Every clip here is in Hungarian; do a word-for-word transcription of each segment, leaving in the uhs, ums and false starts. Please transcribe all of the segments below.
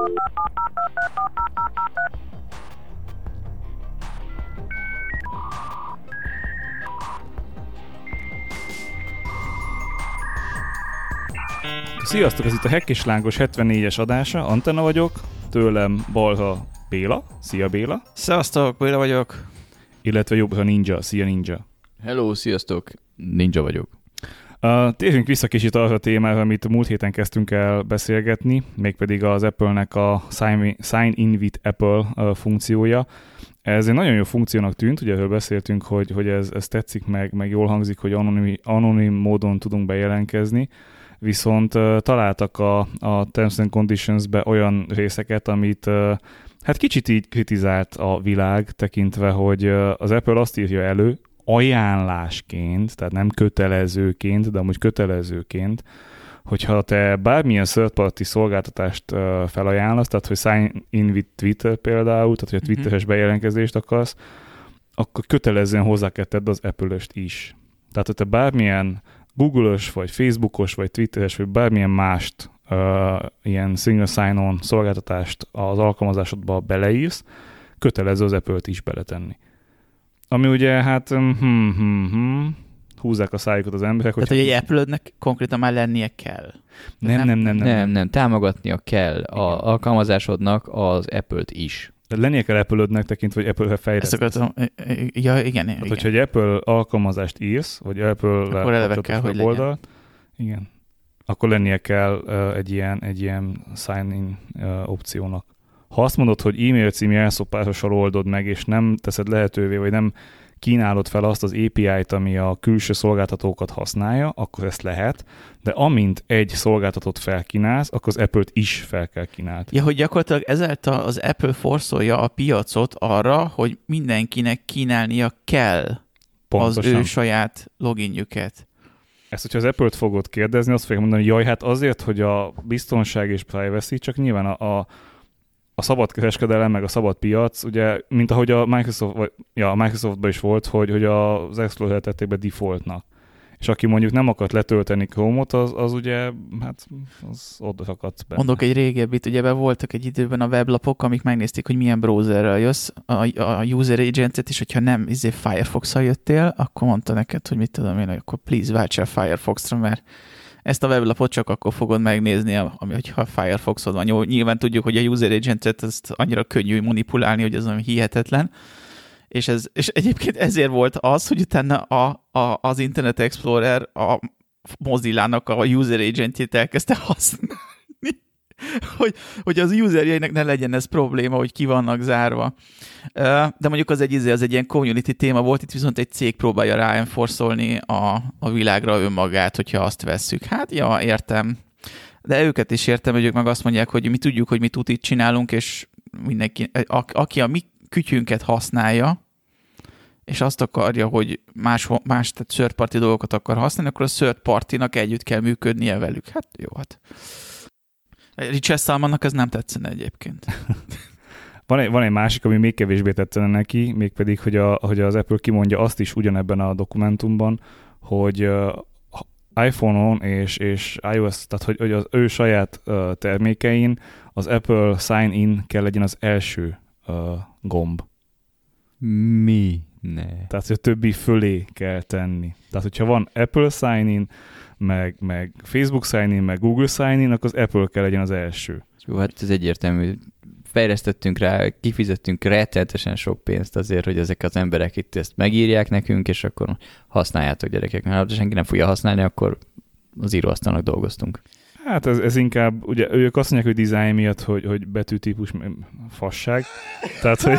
Sziasztok, ez itt a Hack és Lángos hetvennégyes adása, Antenna vagyok, tőlem balra Béla, szia Béla. Szevasztok, Béla vagyok. Illetve jobbra Ninja, szia Ninja. Hello, sziasztok, Ninja vagyok. Uh, térjünk vissza kicsit arra a témára, amit múlt héten kezdtünk el beszélgetni, mégpedig az Apple-nek a Sign in with Apple uh, funkciója. Ez egy nagyon jó funkciónak tűnt, ugye erről beszéltünk, hogy, hogy ez, ez tetszik, meg, meg jól hangzik, hogy anonim, anonim módon tudunk bejelentkezni, viszont uh, találtak a, a Terms and Conditions-be olyan részeket, amit uh, hát kicsit így kritizált a világ, tekintve, hogy uh, az Apple azt írja elő, ajánlásként, tehát nem kötelezőként, de amúgy kötelezőként, hogyha te bármilyen third-party szolgáltatást uh, felajánlasz, tehát hogy sign in with Twitter például, tehát hogy a Twitteres bejelentkezést akarsz, akkor kötelezően hozzá kell tedd az Apple-öst is. Tehát, hogy te bármilyen Google-ös, vagy Facebook-os, vagy Twitteres, vagy bármilyen mást uh, ilyen single sign-on szolgáltatást az alkalmazásodba beleírsz, kötelező az Apple-t is beletenni. Ami ugye, hát hm, hm, hm, húzzák a szájukat az emberek. Tehát, hogy egy Apple-ödnek konkrétan már lennie kell. Nem, nem, nem. Nem, nem, nem, nem. támogatnia kell a alkalmazásodnak az Apple-t is. Tehát lennie kell Apple-ödnek tekintve, hogy Apple-re fejlesztesz. Ja, igen, igen. Tehát, hogyha egy Apple alkalmazást írsz, vagy Apple-re akkor eleve kell, hogy legyen. Igen. Akkor lennie kell uh, egy ilyen, egy ilyen sign-in uh, opciónak. Ha azt mondod, hogy e-mail cím jelszópárossal oldod meg, és nem teszed lehetővé, vagy nem kínálod fel azt az á pé í-t, ami a külső szolgáltatókat használja, akkor ezt lehet, de amint egy szolgáltatót felkínálsz, akkor az Apple-t is fel kell kínálni. Ja, hogy gyakorlatilag ezáltal az Apple forszolja a piacot arra, hogy mindenkinek kínálnia kell Pontosan. Az ő saját loginjüket. Ezt, hogyha az Apple-t fogod kérdezni, azt fogják mondani, hogy jaj, hát azért, hogy a biztonság és privacy, csak nyilván a, a a szabad kereskedelem, meg a szabad piac, ugye, mint ahogy a Microsoft, vagy, ja, a Microsoftban is volt, hogy, hogy az Explorer tették be defaultnak. És aki mondjuk nem akart letölteni Chrome-ot, az, az ugye, hát, az oda szakadt benne. Mondok egy régebbit, ugye be voltak egy időben a weblapok, amik megnézték, hogy milyen browserrel jössz, a, a user agentet, és hogyha nem izé Firefox-szal jöttél, akkor mondta neked, hogy mit tudom én, hogy akkor please váltsál Firefox-ra, mert ezt a weblapot csak akkor fogod megnézni, ami, hogyha Firefoxod van. Jó, nyilván tudjuk, hogy a user agentet ezt annyira könnyű manipulálni, hogy ez olyan hihetetlen. És, ez, és egyébként ezért volt az, hogy utána a, a, az Internet Explorer a Mozilla-nak a user agentjét elkezdte használni. Hogy, hogy az userjeinek ne legyen ez probléma, hogy ki vannak zárva. De mondjuk az egy, az egy ilyen community téma volt, itt viszont egy cég próbálja ráenforszolni a, a világra önmagát, hogyha azt vesszük. Hát, ja, értem. De őket is értem, hogy ők meg azt mondják, hogy mi tudjuk, hogy mi tutit csinálunk, és mindenki, a, aki a mi kütyünket használja, és azt akarja, hogy más, más tehát third party dolgokat akar használni, akkor a third party-nak együtt kell működnie velük. Hát jó, hát. Richard Stallmannak ez nem tetszene egyébként. van, egy, van egy másik, ami még kevésbé tetszene neki, mégpedig, hogy, a, hogy az Apple kimondja azt is ugyanebben a dokumentumban, hogy uh, iPhone-on és, és iOS, tehát hogy, hogy az ő saját uh, termékein az Apple Sign In kell legyen az első uh, gomb. Mi? Ne. Tehát, hogy a többi fölé kell tenni. Tehát, hogyha van Apple Sign In, meg, meg Facebook Sign In, meg Google Sign In, akkor az Apple kell legyen az első. Jó, hát ez egyértelmű. Fejlesztettünk rá, kifizettünk rettenetesen sok pénzt azért, hogy ezek az emberek itt ezt megírják nekünk, és akkor használjátok, gyerekek. Mert ha senki nem fogja használni, akkor az íróasztalnak dolgoztunk. Hát ez, ez inkább, ugye ők azt mondják, hogy design miatt, hogy, hogy betűtípus fasság. Tehát, hogy...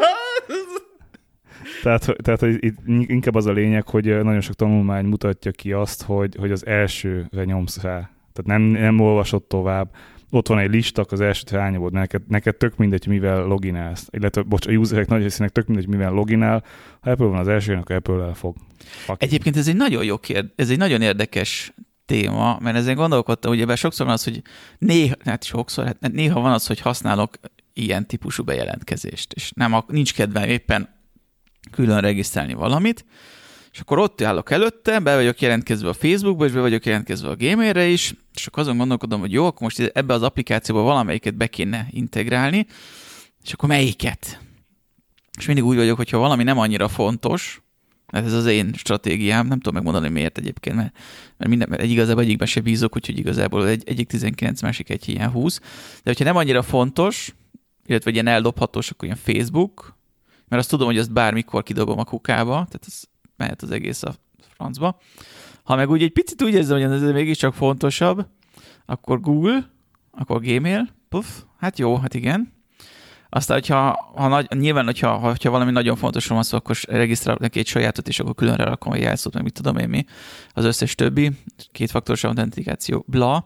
Tehát, tehát hogy itt inkább az a lényeg, hogy nagyon sok tanulmány mutatja ki azt, hogy, hogy az elsőre nyomsz rá. Tehát nem, nem olvasod tovább. Ott van egy lista, az elsőt rányomod. Neked, neked tök mindegy, mivel loginálsz. Illetve, bocs, a userek nagy részének tök mindegy, mivel loginál. Ha Apple van az elsőn, akkor Apple-el fog. Aki. Egyébként ez egy nagyon jó kérdés, ez egy nagyon érdekes téma, mert ezen gondolkodtam, ugye sokszor van az, hogy néha, hát sokszor, hát néha van az, hogy használok ilyen típusú bejelentkezést, és nem, nincs kedvem éppen külön regisztrálni valamit, És akkor ott állok előtte, be vagyok jelentkezve a Facebookba, és be vagyok jelentkezve a Gmailre is, és akkor azon gondolkodom, hogy jó, akkor most ebbe az applikációba valamelyiket be kéne integrálni, és akkor melyiket? És mindig úgy vagyok, hogyha valami nem annyira fontos, mert ez az én stratégiám, nem tudom megmondani miért egyébként, mert, mert, minden, mert egy igazából egyikben se bízok, úgyhogy igazából egy, egyik tizenkilenc, másik egy ilyen húsz. De hogyha nem annyira fontos, illetve ilyen eldobhatós, akkor ilyen Facebook, mert azt tudom, hogy azt bármikor kidobom a kukába, tehát ez mehet az egész a francba. Ha meg úgy egy picit úgy érzem, hogy ez mégiscsak fontosabb, akkor Google, akkor Gmail, puff, hát jó, hát igen. Aztán, hogyha ha nagy, nyilván, hogyha, hogyha valami nagyon fontos van szó, akkor regisztrálok neki egy sajátot, és akkor különre rakom a jelszót, meg mit tudom én mi, az összes többi, kétfaktoros autentikáció, bla.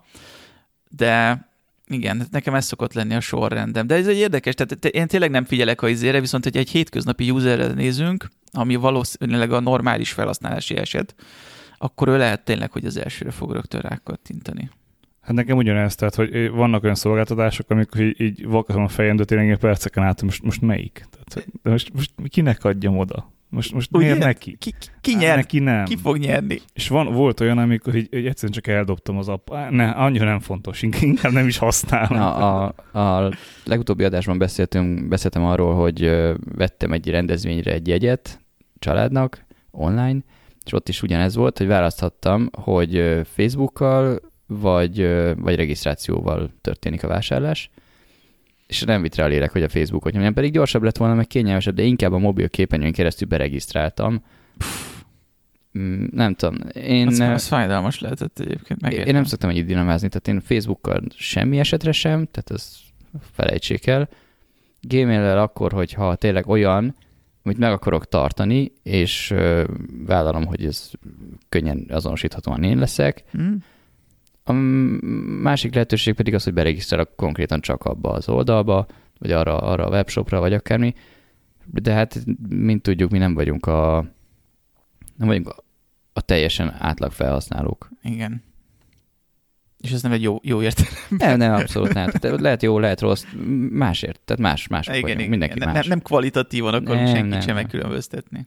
De igen, nekem ez szokott lenni a sorrendem. De ez egy érdekes, tehát én tényleg nem figyelek a izére, viszont hogy egy hétköznapi userre nézünk, ami valószínűleg a normális felhasználási eset, akkor ő lehet tényleg, hogy az elsőre fog rögtön rákattintani. Hát nekem ugyanez, tehát, hogy vannak olyan szolgáltatások, amikor így, így vakatom a fejembe tényleg perceken át, most, most melyik? Tehát, de most, most kinek adjam oda? Most, most miért neki? Ki, ki, ki nyer? Neki nem. Ki fog nyerni? És van, volt olyan, amikor így, így egyszerűen csak eldobtam az app. Ne, annyira nem fontos, inkább nem is használom. Na, a, a legutóbbi adásban beszéltünk, beszéltem arról, hogy vettem egy rendezvényre egy jegyet családnak online, és ott is ugyanez volt, hogy választhattam, hogy Facebookkal vagy, vagy regisztrációval történik a vásárlás, és nem vitt rá a lélek, hogy a Facebookot nyomjam, pedig gyorsabb lett volna, meg kényelmesebb, de inkább a mobil képernyőn keresztül beregisztráltam. Pff, nem tudom. Én, az, az fájdalmas lehetett egyébként. Megértem. Én nem szoktam együtt dinamázni, tehát én Facebookkal semmi esetre sem, tehát ezt felejtsék el. Gmail-lel akkor, hogyha tényleg olyan, amit meg akarok tartani, és uh, vállalom, hogy ez könnyen azonosíthatóan én leszek. Hmm. A másik lehetőség pedig az, hogy beregisztrálok konkrétan csak abba az oldalba, vagy arra, arra a webshopra, vagy akármi. De hát, mint tudjuk, mi nem vagyunk a, nem vagyunk a, a teljesen átlag felhasználók. Igen. És ez nem egy jó, jó értelem. Nem, nem, abszolút nem. Tehát lehet jó, lehet rossz, másért. Tehát más, más igen, vagyunk. Igen, mindenki nem, más. Nem kvalitatívan akarunk nem, senkit nem, sem nem. megkülönböztetni.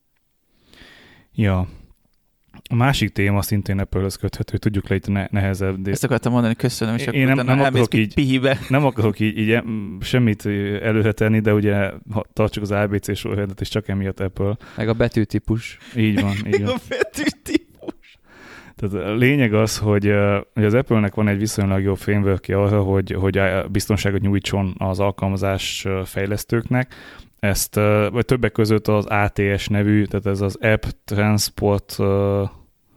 Ja. A másik téma szintén Apple-höz köthető, tudjuk le itt ne- nehezebb. De ezt akartam mondani, köszönöm, és én akkor nem, nem akarok így, pihibe. nem akarok így, így semmit előre tenni, de ugye tartsuk az á bé cé sorrendet, és csak emiatt Apple. Meg a betűtípus. Így van. Így van. A betűtípus. Tehát a lényeg az, hogy, hogy az Apple-nek van egy viszonylag jó frameworkje arra, hogy, hogy biztonságot nyújtson az alkalmazás fejlesztőknek. Ezt, vagy többek között az á té es nevű, tehát ez az App Transport uh,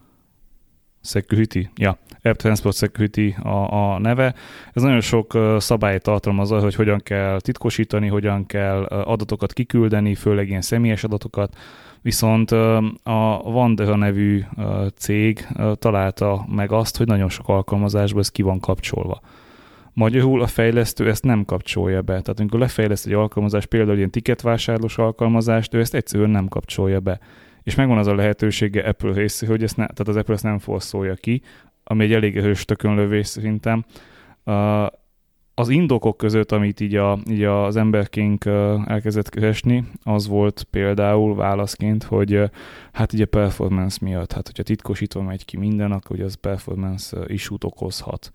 Security, ja, App Transport Security a, a neve. Ez nagyon sok uh, szabályt tartalmaz arra, hogy hogyan kell titkosítani, hogyan kell uh, adatokat kiküldeni, főleg ilyen személyes adatokat. Viszont uh, a Wandera nevű uh, cég uh, találta meg azt, hogy nagyon sok alkalmazásban ez ki van kapcsolva. Magyarul a fejlesztő ezt nem kapcsolja be. Tehát amikor lefejleszt egy alkalmazást, például ilyen tiketvásárlós alkalmazást, ő ezt egyszerűen nem kapcsolja be. És megvan az a lehetősége Apple részéről, hogy ezt ne, tehát az Apple ezt nem forszolja ki, ami egy elég erős tökönlövés szerintem. Az indokok között, amit így, a, így az emberkénk elkezdett keresni, az volt például válaszként, hogy hát ugye performance miatt, hát hogyha titkosítva megy ki minden, akkor ugye az performance issue-t okozhat.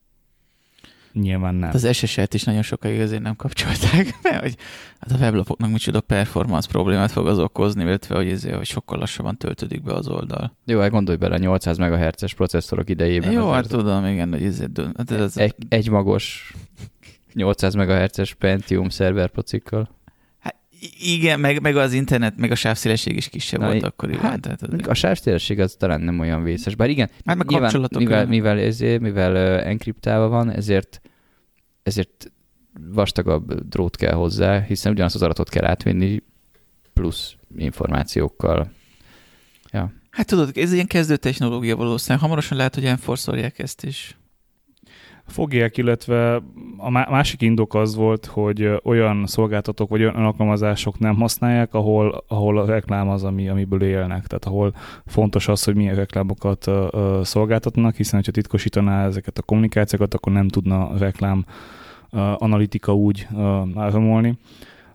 Nyilván nem. Az es es el-t is nagyon sokáig azért nem kapcsolták, mert hogy hát a weblapoknak micsoda performance problémát fog az okozni, illetve hogy, ezért, hogy sokkal lassabban töltődik be az oldal. Jó, hát gondolj bele a nyolcszáz megahertzes processzorok idejében. Jó, hát tudom, igen, hogy ezért... Hát ez egy, egy magos nyolcszáz megahertzes Pentium szerverprocikkal. Hát igen, meg, meg az internet, meg a sávszélesség is kisebb Na, volt akkoriban. Hát, tehát az a sávszélesség az talán nem olyan vészes. Bár igen, hát meg nyilván, kapcsolatok. mivel, mivel, ezért, mivel uh, enkriptálva van, ezért ezért vastagabb drót kell hozzá, hiszen ugyanazt az adatot kell átvinni plusz információkkal. Ja. Hát tudod, ez ilyen kezdő technológia valószínűleg. Hamarosan lehet, hogy enforce-olják ezt is. Fogják, illetve a másik indok az volt, hogy olyan szolgáltatók vagy olyan alkalmazások nem használják, ahol, ahol a reklám az, ami, amiből élnek. Tehát ahol fontos az, hogy milyen reklámokat uh, szolgáltatnak, hiszen ha titkosítaná ezeket a kommunikációkat, akkor nem tudna a reklám uh, analitika úgy uh, áramolni.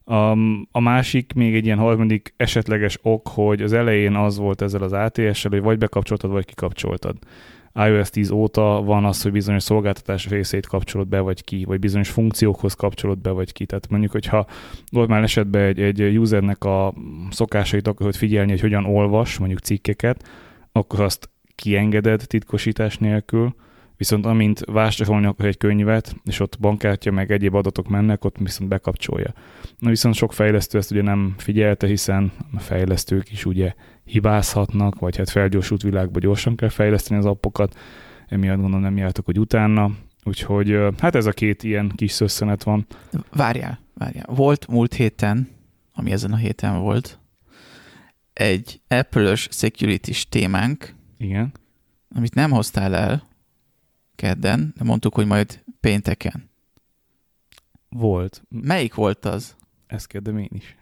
Um, a másik, még egy ilyen harmadik esetleges ok, hogy az elején az volt ezzel az á té es-sel, hogy vagy bekapcsoltad, vagy kikapcsoltad. iOS tíz óta van az, hogy bizonyos szolgáltatás részét kapcsolod be, vagy ki, vagy bizonyos funkciókhoz kapcsolod be, vagy ki. Tehát mondjuk, hogyha normál esetben egy, egy usernek a szokásait akarod figyelni, hogy hogyan olvas, mondjuk cikkeket, akkor azt kiengeded titkosítás nélkül, viszont amint vásárolni akar egy könyvet, és ott bankkártya meg egyéb adatok mennek, ott viszont bekapcsolja. Na viszont sok fejlesztő ezt ugye nem figyelte, hiszen a fejlesztők is ugye hibázhatnak, vagy hát felgyorsult világban gyorsan kell fejleszteni az appokat, emiatt gondolom nem jártok, hogy utána. Úgyhogy hát ez a két ilyen kis szösszenet van. Várjál, várjál. Volt múlt héten, ami ezen a héten volt, egy Apple-ös security-s témánk, igen, amit nem hoztál el kedden, de mondtuk, hogy majd pénteken. Volt. Melyik volt az? Ezt kérdem én is.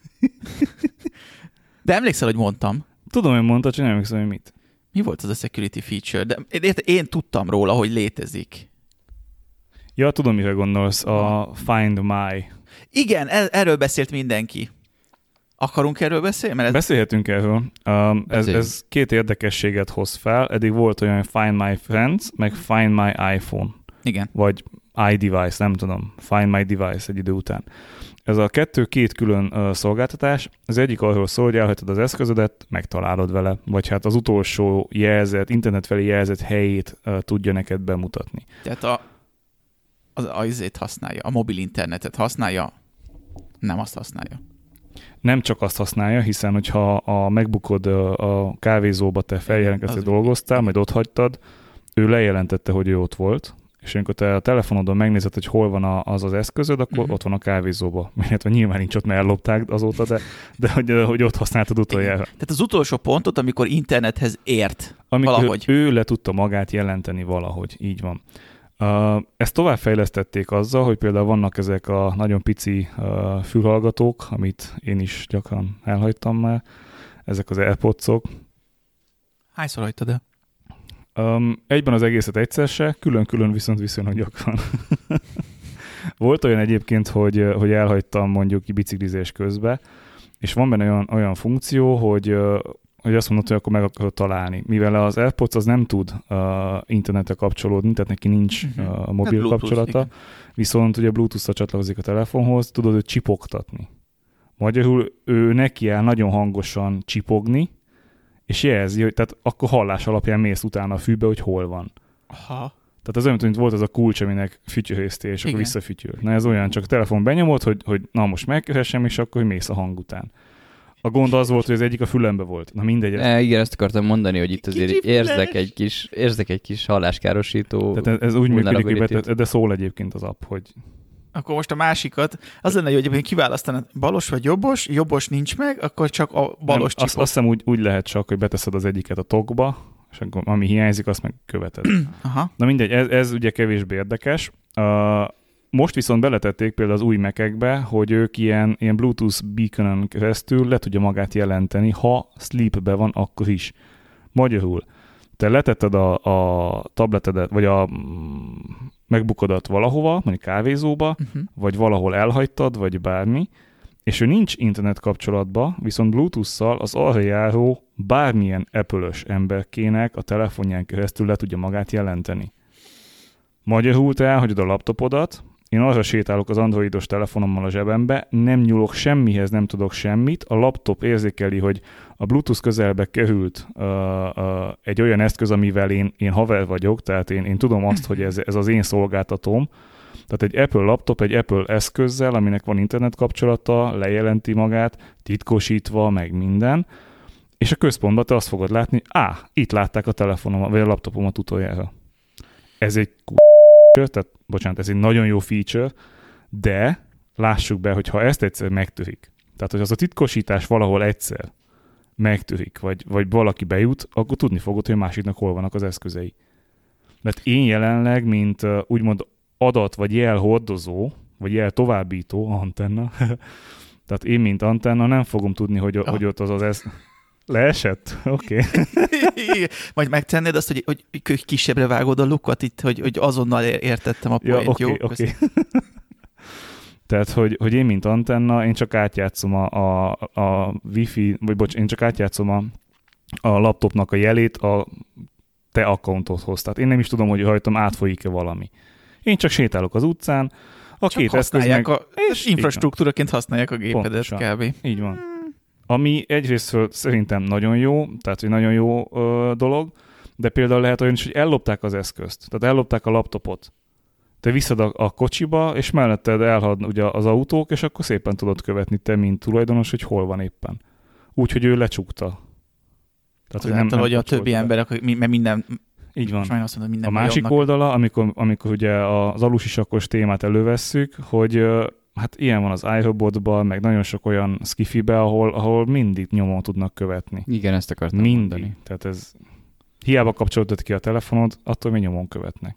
De emlékszel, hogy mondtam? Tudom, hogy mondtad, csak nem emlékszem, hogy mit. Mi volt az a security feature? De én, én tudtam róla, hogy létezik. Ja, tudom, mire gondolsz. A Find My. Igen, er- erről beszélt mindenki. Akarunk erről beszélni? Mert ez... Beszélhetünk erről. Um, ez, ez két érdekességet hoz fel. Eddig volt olyan Find My Friends, meg Find My iPhone. Igen. Vagy iDevice, nem tudom. Find My Device egy idő után. Ez a kettő két külön uh, szolgáltatás. Az egyik arról szól, hogy elhagytad az eszközödet, megtalálod vele, vagy hát az utolsó jelzett, internet felé jelzett helyét uh, tudja neked bemutatni. Tehát a, az azért használja, a mobil internetet használja, nem azt használja. Nem csak azt használja, hiszen hogyha a MacBookod a kávézóba te feljelentkeztél, dolgoztál, majd ott hagytad, ő lejelentette, hogy ő ott volt, és amikor te a telefonodon megnézed, hogy hol van az az eszközöd, akkor uh-huh. ott van a kávézóba. Illetve nyilván nincs ott, mert ellopták azóta, de, de hogy, hogy ott használtad utoljára. Tehát az utolsó pontot, amikor internethez ért amikor valahogy. Ő le tudta magát jelenteni valahogy, így van. Uh, ezt továbbfejlesztették azzal, hogy például vannak ezek a nagyon pici uh, fülhallgatók, amit én is gyakran elhagytam már, ezek az AirPods-ok. Hányszor hagytad el? Um, egyben az egészet egyszer se, külön-külön viszont viszonylag gyakran. Volt olyan egyébként, hogy, hogy elhagytam mondjuk biciklizés közben, és van benne olyan, olyan funkció, hogy, hogy azt mondod, hogy akkor meg akarod találni. Mivel az AirPods az nem tud uh, internetre kapcsolódni, tehát neki nincs uh, mobil hát kapcsolata, igen. Viszont ugye Bluetooth-ra csatlakozik a telefonhoz, tudod őt csipogtatni. Magyarul ő nekiáll nagyon hangosan csipogni, és jelzi, hogy tehát akkor hallás alapján mész utána a fűbe, hogy hol van. Aha. Tehát az olyan, mint volt az a kulcs, aminek fütyöhéztél, és akkor visszafütyöl. Na ez olyan, csak a telefon benyomod, hogy, hogy na most megköhessem, és akkor mész a hang után. A gond az volt, hogy az egyik a fülembe volt. Na mindegy. E, igen, ezt akartam mondani, hogy itt azért Kicsi érzek egy, kis, érzek egy kis halláskárosító. Tehát ez úgy működik, de, de szól egyébként az app, hogy... Akkor most a másikat, az lenne, hogy kiválasztanád balos vagy jobbos, jobbos nincs meg, akkor csak a balos nem, azt, azt hiszem úgy, úgy lehet csak, hogy beteszed az egyiket a tokba, és akkor ami hiányzik, azt meg követed. Aha. Na mindegy, ez, ez ugye kevésbé érdekes. Uh, most viszont beletették például az új Mac-ekbe, hogy ők ilyen, ilyen Bluetooth beaconon keresztül le tudja magát jelenteni, ha sleepbe van, akkor is. Magyarul, te letetted a, a tabletedet, vagy a MacBookodat valahova, mondjuk kávézóba, uh-huh. vagy valahol elhagytad, vagy bármi, és ő nincs internet kapcsolatba, viszont Bluetooth-szal az arra járó bármilyen Apple-ös emberkének a telefonján keresztül le tudja magát jelenteni. Magyarul te elhagyod a laptopodat, én arra sétálok az androidos telefonommal a zsebembe, nem nyúlok semmihez, nem tudok semmit, a laptop érzékeli, hogy a Bluetooth közelbe került uh, uh, egy olyan eszköz, amivel én, én haver vagyok, tehát én, én tudom azt, hogy ez, ez az én szolgáltatóm. Tehát egy Apple laptop, egy Apple eszközzel, aminek van internet kapcsolata, lejelenti magát, titkosítva, meg minden, és a központban te azt fogod látni, á, itt látták a telefonomat, vagy a laptopomat utoljára. Ez egy k***, tehát, bocsánat, ez egy nagyon jó feature, de lássuk be, hogy ha ezt egyszer megtörik, tehát hogy az a titkosítás valahol egyszer megtörik, vagy, vagy valaki bejut, akkor tudni fogod, hogy a másiknak hol vannak az eszközei. Mert én jelenleg, mint uh, úgymond adat vagy jel hordozó, vagy jel továbbító, antenna, tehát én, mint antenna, nem fogom tudni, hogy, oh. hogy ott az az esz... Leesett? Oké. Okay. Majd megtennéd azt, hogy, hogy kisebbre vágod a lukat itt, hogy, hogy azonnal értettem a point, ja, okay, jó? Okay. Tehát, hogy, hogy én, mint antenna, én csak átjátszom a, a, a wifi, vagy bocs, én csak átjátszom a, a laptopnak a jelét a te accountodhoz. Tehát én nem is tudom, hogy hajtom, átfolyik-e valami. Én csak sétálok az utcán, a csak két eszköz meg... A, és infrastruktúraként használják a gépedet Pontosan. kb. Így van. Ami egyrészt szerintem nagyon jó, tehát hogy nagyon jó ö, dolog, de például lehet olyan is, hogy ellopták az eszközt, tehát ellopták a laptopot. Te visszad a, a kocsiba, és melletted elhad ugye az autók, és akkor szépen tudod követni te, mint tulajdonos, hogy hol van éppen. Úgyhogy ő lecsukta. Tehát, hogy nem, nem hogy a többi le. Emberek, mert minden... Így van. Azt mondom, minden a másik jobbnak. Oldala, amikor, amikor ugye az alusisakos témát elővesszük, hogy hát ilyen van az iRobotban, meg nagyon sok olyan skifibe, ahol, ahol mindig nyomon tudnak követni. Igen, ezt akartam mindig. mondani. Tehát ez hiába kapcsoltad ki a telefonod, attól még nyomon követnek.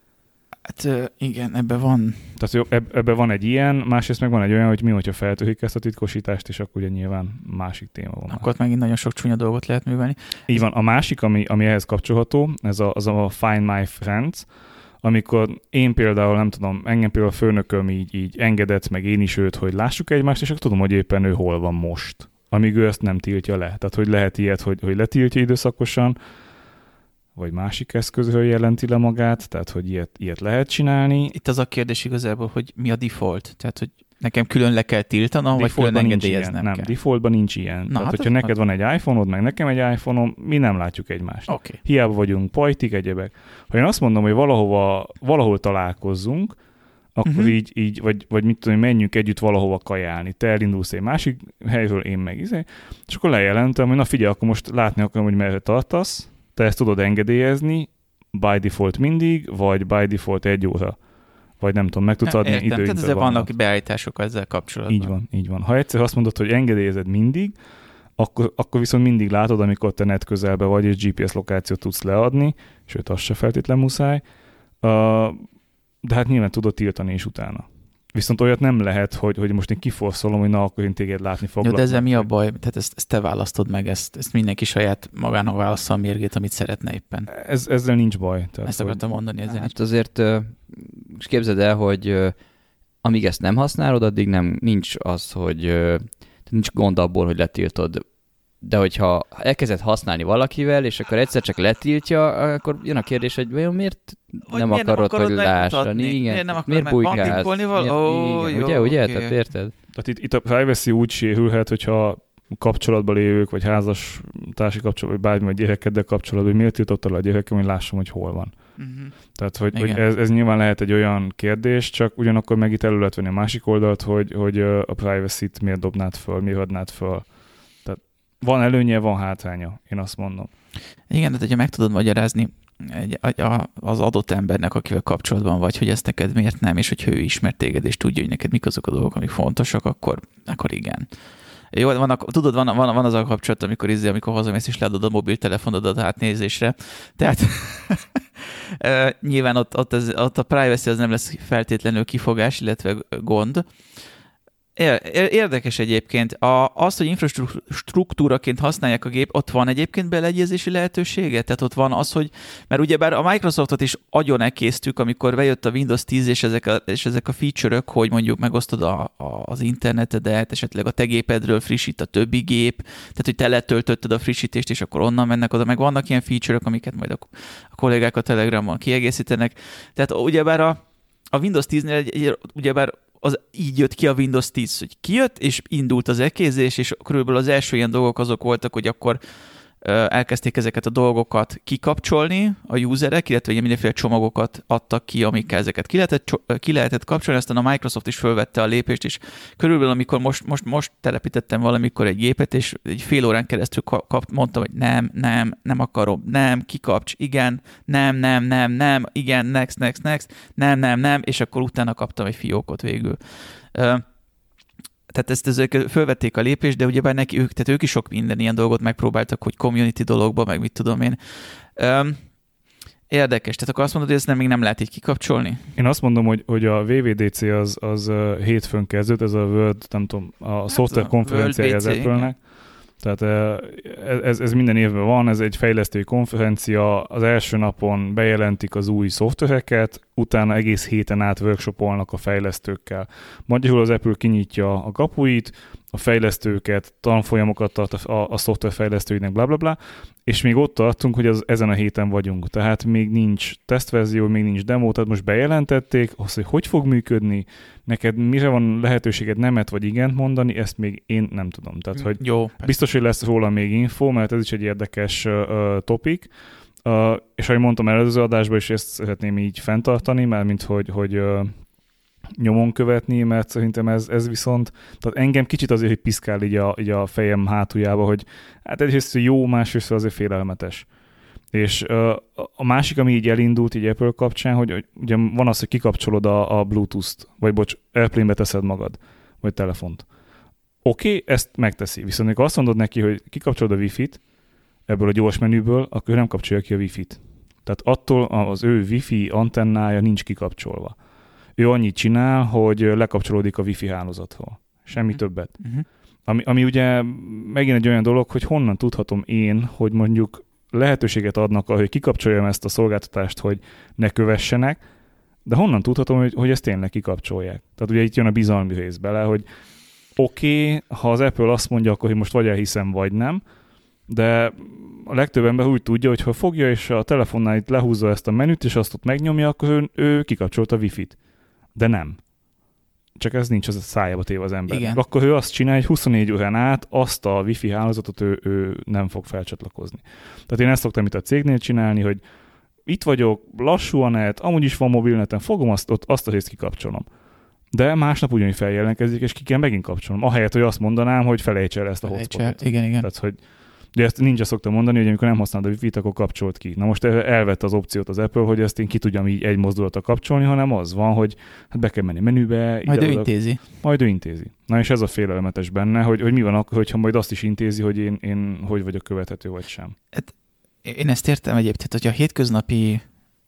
Hát igen, ebben van. Tehát ebben van egy ilyen, másrészt meg van egy olyan, hogy mi, hogyha feltűnik ezt a titkosítást, és akkor ugye nyilván másik téma van. Akkor ott megint nagyon sok csúnya dolgot lehet művelni. Így van. A másik, ami, ami ehhez kapcsolható, ez a, az a Find My Friends, amikor én például, nem tudom, engem például a főnököm így, így engedett, meg én is őt, hogy lássuk egymást, és akkor tudom, hogy éppen ő hol van most, amíg ő ezt nem tiltja le. Tehát, hogy lehet ilyet, hogy, hogy letiltja időszakosan, vagy másik eszközről jelenti le magát, tehát hogy ilyet, ilyet lehet csinálni. Itt az a kérdés igazából, hogy mi a default, tehát hogy nekem külön le kell tiltanom, vagy külön engedélyeznem Nem, kell. defaultban nincs ilyen. Na, tehát, hát hogyha neked van egy iPhone-od, meg nekem egy iPhone-om, mi nem látjuk egymást. Okay. Hiába vagyunk pajtik, egyebek. Ha én azt mondom, hogy valahova, valahol találkozzunk, akkor uh-huh. így, így vagy, vagy mit tudom, menjünk együtt valahova kajálni. Te elindulsz egy másik helyről, én meg izé, és akkor lejelentem, hogy na figyelj, akkor most látni akarom, hogy merre tartasz, te ezt tudod engedélyezni, by default mindig, vagy by default egy óra. Vagy nem tudom, meg tudsz adni Értem, időt. Tehát ezzel vannak beállítások ezzel kapcsolatban. Így van, így van. Ha egyszer azt mondod, hogy engedélyezed mindig, akkor, akkor viszont mindig látod, amikor te net közelbe vagy, és gé pé es lokációt tudsz leadni, sőt, az se feltétlen muszáj. Uh, de hát nyilván tudod tiltani is utána. Viszont olyat nem lehet, hogy, hogy most én kiforszolom, hogy na, akkor én téged látni foglak. Jó, de ezzel mi a baj? Tehát ezt, ezt te választod meg, ezt, ezt mindenki saját magának válassza a mérgét, amit szeretne éppen. Ez, ezzel nincs baj. Tehát, ezt akartam hogy... mondani. Ezzel hát nincs. Azért és képzeld el, hogy amíg ezt nem használod, addig nem nincs az, hogy nincs gond abból, hogy letiltod. De hogyha elkezded használni valakivel, és akkor egyszer csak letiltja, akkor jön a kérdés, hogy vajon miért hogy nem miért akarod, nem akarod hogy lássani? Igen. Miért nem akarod miért bujkálsz? Miért, oh, igen, jó, ugye, ugye? Okay. Tehát érted? Tehát itt, itt a privacy úgy sérülhet, hogyha kapcsolatban lévők, vagy házas társi kapcsolatban, vagy bármi, vagy gyerekeddel kapcsolatban, hogy miért tiltottál a gyerekem, hogy lássam, hogy hol van. Uh-huh. Tehát, hogy, hogy ez, ez nyilván lehet egy olyan kérdés, csak ugyanakkor meg itt elő lehet venni a másik oldalt, hogy, hogy a privacy-t miért dobnád föl, miért adnád föl. Tehát van előnye, van hátránya, én azt mondom. Igen, de hogyha meg tudod magyarázni egy, a, az adott embernek, akivel kapcsolatban vagy, hogy ezt neked miért nem, és hogyha ő ismer téged, és tudja, hogy neked mik azok a dolgok, amik fontosak, akkor, akkor igen. Jó, vannak, tudod, van, van, van az a kapcsolat, amikor, izé, amikor hazamész, és leadod a mobiltelefonodat átnézésre. Tehát nyilván ott, ott, az, ott a privacy az nem lesz feltétlenül kifogás, illetve gond. Érdekes egyébként. A, az, hogy infrastruktúraként használják a gép, ott van egyébként beleegyezési lehetősége? Tehát ott van az, hogy, mert ugyebár a Microsoftot is agyon elkésztük, amikor bejött a Windows tíz, és ezek a, és ezek a feature-ök, hogy mondjuk megosztod a, a, az internetedet, esetleg a te gépedről frissít a többi gép, tehát hogy te letöltötted a frissítést, és akkor onnan mennek oda, meg vannak ilyen feature-ök, amiket majd a, a kollégák a Telegramon kiegészítenek. Tehát ugyebár a, a Windows tíznél ugyebár az így jött ki a Windows tíz, hogy kijött, és indult az ekézés, és körülbelül az első ilyen dolgok azok voltak, hogy akkor elkezdték ezeket a dolgokat kikapcsolni a userek, illetve mindenféle csomagokat adtak ki, amikkel ezeket ki lehetett, ki lehetett kapcsolni, aztán a Microsoft is fölvette a lépést, és körülbelül amikor most, most, most telepítettem valamikor egy gépet, és egy fél órán keresztül kap, mondtam, hogy nem, nem, nem akarom, nem, kikapcs, igen, nem, nem, nem, nem, igen, next, next, next, nem, nem, nem, és akkor utána kaptam egy fiókot végül. Tehát ezt ezek fölvették a lépést, de ugyebár neki ők, tehát ők is sok minden ilyen dolgot megpróbáltak, hogy community dologba, meg mit tudom én. Üm, érdekes. Tehát akkor azt mondod, hogy ezt nem, még nem lehet így kikapcsolni? Én azt mondom, hogy, hogy a dupla vé dé cé az, az hétfőn kezdődött, ez a World, nem tudom, a hát szoftver konferenciája az Apple-nek, Tehát ez, ez minden évben van, ez egy fejlesztői konferencia, az első napon bejelentik az új szoftvereket, utána egész héten át workshopolnak a fejlesztőkkel. Magyarul az Apple kinyitja a kapuit, a fejlesztőket, tanfolyamokat tart a, a szoftverfejlesztőinek, bla bla bla, és még ott tartunk, hogy az, ezen a héten vagyunk. Tehát még nincs tesztverzió, még nincs demo, tehát most bejelentették, az, hogy hogy fog működni, neked mire van lehetőséged nemet vagy igent mondani, ezt még én nem tudom. Tehát, hogy Jó, biztos, hogy lesz róla még info, mert ez is egy érdekes uh, topik, uh, és ahogy mondtam előző adásban, és ezt szeretném így fenntartani, mert mint hogy, hogy uh, nyomon követni, mert szerintem ez, ez viszont, tehát engem kicsit azért, hogy piszkál így a, így a fejem hátuljába, hogy hát egyrészt jó, másrészt azért félelmetes. És uh, a másik, ami így elindult így Apple kapcsán, hogy, hogy ugye van az, hogy kikapcsolod a, a Bluetooth-t, vagy bocs, Airplane-be teszed magad, vagy telefont. Oké, okay, ezt megteszi. Viszont amikor azt mondod neki, hogy kikapcsolod a Wi-Fi-t ebből a gyors menüből, akkor nem kapcsolja ki a Wi-Fi-t. Tehát attól az ő Wi-Fi antennája nincs kikapcsolva. Ő annyit csinál, hogy lekapcsolódik a Wi-Fi hálózatról. Semmi uh-huh. többet. Uh-huh. Ami, ami ugye megint egy olyan dolog, hogy honnan tudhatom én, hogy mondjuk lehetőséget adnak, hogy kikapcsoljam ezt a szolgáltatást, hogy ne kövessenek, de honnan tudhatom, hogy, hogy ezt tényleg kikapcsolják. Tehát ugye itt jön a bizalmi rész bele, hogy oké, okay, ha az Apple azt mondja, akkor hogy most vagy elhiszem, vagy nem, de a legtöbb ember úgy tudja, hogy ha fogja és a telefonnál itt lehúzza ezt a menüt, és azt ott megnyomja, akkor ő, ő kikapcsolt a Wi-Fi-t. De nem. Csak ez nincs az a szájába téve az embernek. Akkor ő azt csinálja, hogy huszonnégy órán át azt a Wi-Fi hálózatot ő, ő nem fog felcsatlakozni. Tehát én ezt szoktam itt a cégnél csinálni, hogy itt vagyok, lassú a net, amúgy is van mobilneten, fogom azt, ott, azt a részt kikapcsolom. De másnap ugyanúgy feljelentkezik, és ki kell megint kapcsolom. Ahelyett, hogy azt mondanám, hogy felejts el ezt a hotspotot. Igen, igen. Tehát, hogy de ezt ninja szoktam mondani, hogy amikor nem használod a Wi-Fi-t, akkor kapcsolt ki. Na most elvette az opciót az Apple, hogy ezt én ki tudjam így egy mozdulatra kapcsolni, hanem az van, hogy hát be kell menni menübe. Majd ő intézi. Majd ő intézi. Na és ez a félelmetes benne, hogy, hogy mi van akkor, hogyha majd azt is intézi, hogy én, én hogy vagyok követhető, vagy sem. Hát, én ezt értem egyébként, hogyha a hétköznapi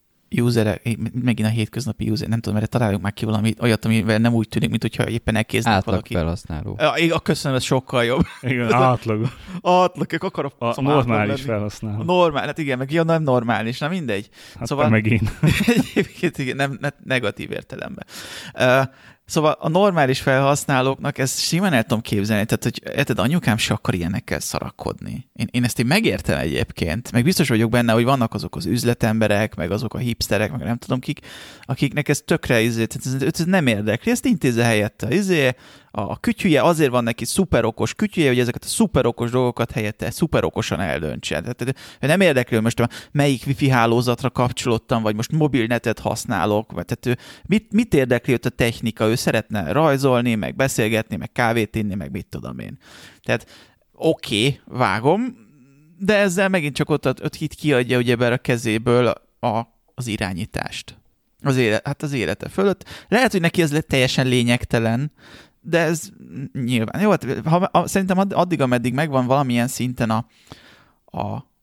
userek, megint a hétköznapi user, nem tudom, mert találjuk már ki valami olyat, amivel nem úgy tűnik, mint hogyha éppen elkéznek átlag valaki. Felhasználó. Ja, köszönöm, ez sokkal jobb. Igen, átlag. Átlag, akarok a szóval normális felhasználó. A normál, hát igen, meg ja, nem normális, nem mindegy. Hát szóval, meg én. Egyébként igen, nem, nem negatív értelemben. Uh, Szóval a normális felhasználóknak ezt simán el tudom képzelni, tehát hogy érted, anyukám se akar ilyenekkel szarakodni. Én, én ezt én megértem egyébként, meg biztos vagyok benne, hogy vannak azok az üzletemberek, meg azok a hipsterek, meg nem tudom kik, akiknek ez tökre izé, tehát ez, ez nem érdekli, ezt intézze helyette. Izé, a, a kütyüje, azért van neki szuperokos kütyüje, hogy ezeket a szuperokos dolgokat helyette szuperokosan eldöntse. Tehát nem érdekli, hogy most melyik wifi hálózatra kapcsolódtam, vagy most mobilnetet használok, vagy tehát mit, mit érdekli őt a technika, ő szeretne rajzolni, meg beszélgetni, meg kávét inni, meg mit tudom én. Tehát oké, okay, vágom, de ezzel megint csak ott, ott hit kiadja ugyebár a kezéből a, az irányítást. Az élet, hát az élete fölött. Lehet, hogy neki ez lett teljesen lényegtelen, de ez nyilván. Jó, hát, ha, a, szerintem addig, ameddig megvan valamilyen szinten a, a,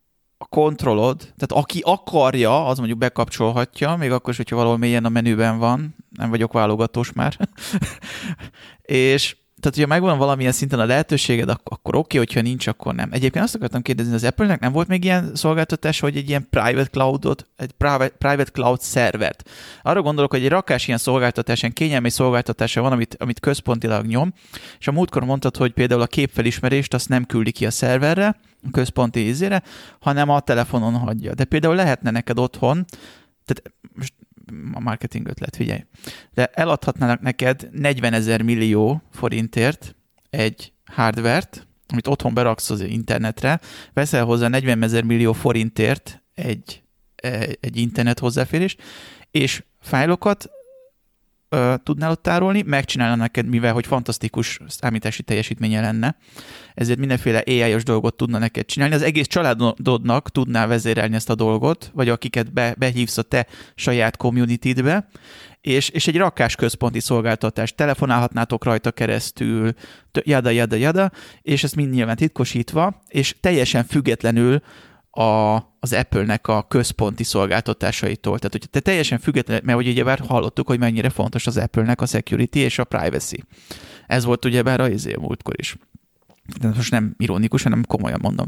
a kontrollod, tehát aki akarja, az mondjuk bekapcsolhatja, még akkor is, hogyha valahol mélyen a menüben van, nem vagyok válogatós már. És tehát, hogyha megvan valamilyen szinten a lehetőséged, akkor, akkor oké, hogyha nincs, akkor nem. Egyébként azt akartam kérdezni, az Apple-nek nem volt még ilyen szolgáltatás, hogy egy ilyen private cloudot, egy private, private cloud szervert. Arra gondolok, hogy egy rakás ilyen szolgáltatás, ilyen kényelmi szolgáltatása van, amit, amit központilag nyom, és a múltkor mondtad, hogy például a képfelismerést azt nem küldi ki a szerverre, a központi ízére, hanem a telefonon hagyja. De például lehetne neked otthon, tehát most a marketing ötlet, figyelj. De eladhatnának neked negyvenezer millió forintért egy hardvert, amit otthon beraksz az internetre, veszel hozzá negyvenezer millió forintért egy, egy internet hozzáférést, és fájlokat ö, tudnál ott tárolni, megcsinálna neked, mivel hogy fantasztikus számítási teljesítménye lenne, ezért mindenféle á i-os dolgot tudna neked csinálni. Az egész családodnak tudná vezérelni ezt a dolgot, vagy akiket be, behívsz a te saját communitydbe, és, és egy rakás központi szolgáltatást telefonálhatnátok rajta keresztül, jada, jada, jada, és ezt mind nyilván titkosítva, és teljesen függetlenül a, az Apple-nek a központi szolgáltatásaitól. Tehát, hogy te teljesen független, mert ugye ugyebár hallottuk, hogy mennyire fontos az Apple-nek a security és a privacy. Ez volt ugyebár a izé a múltkor is. de most nem ironikus, hanem komolyan mondom,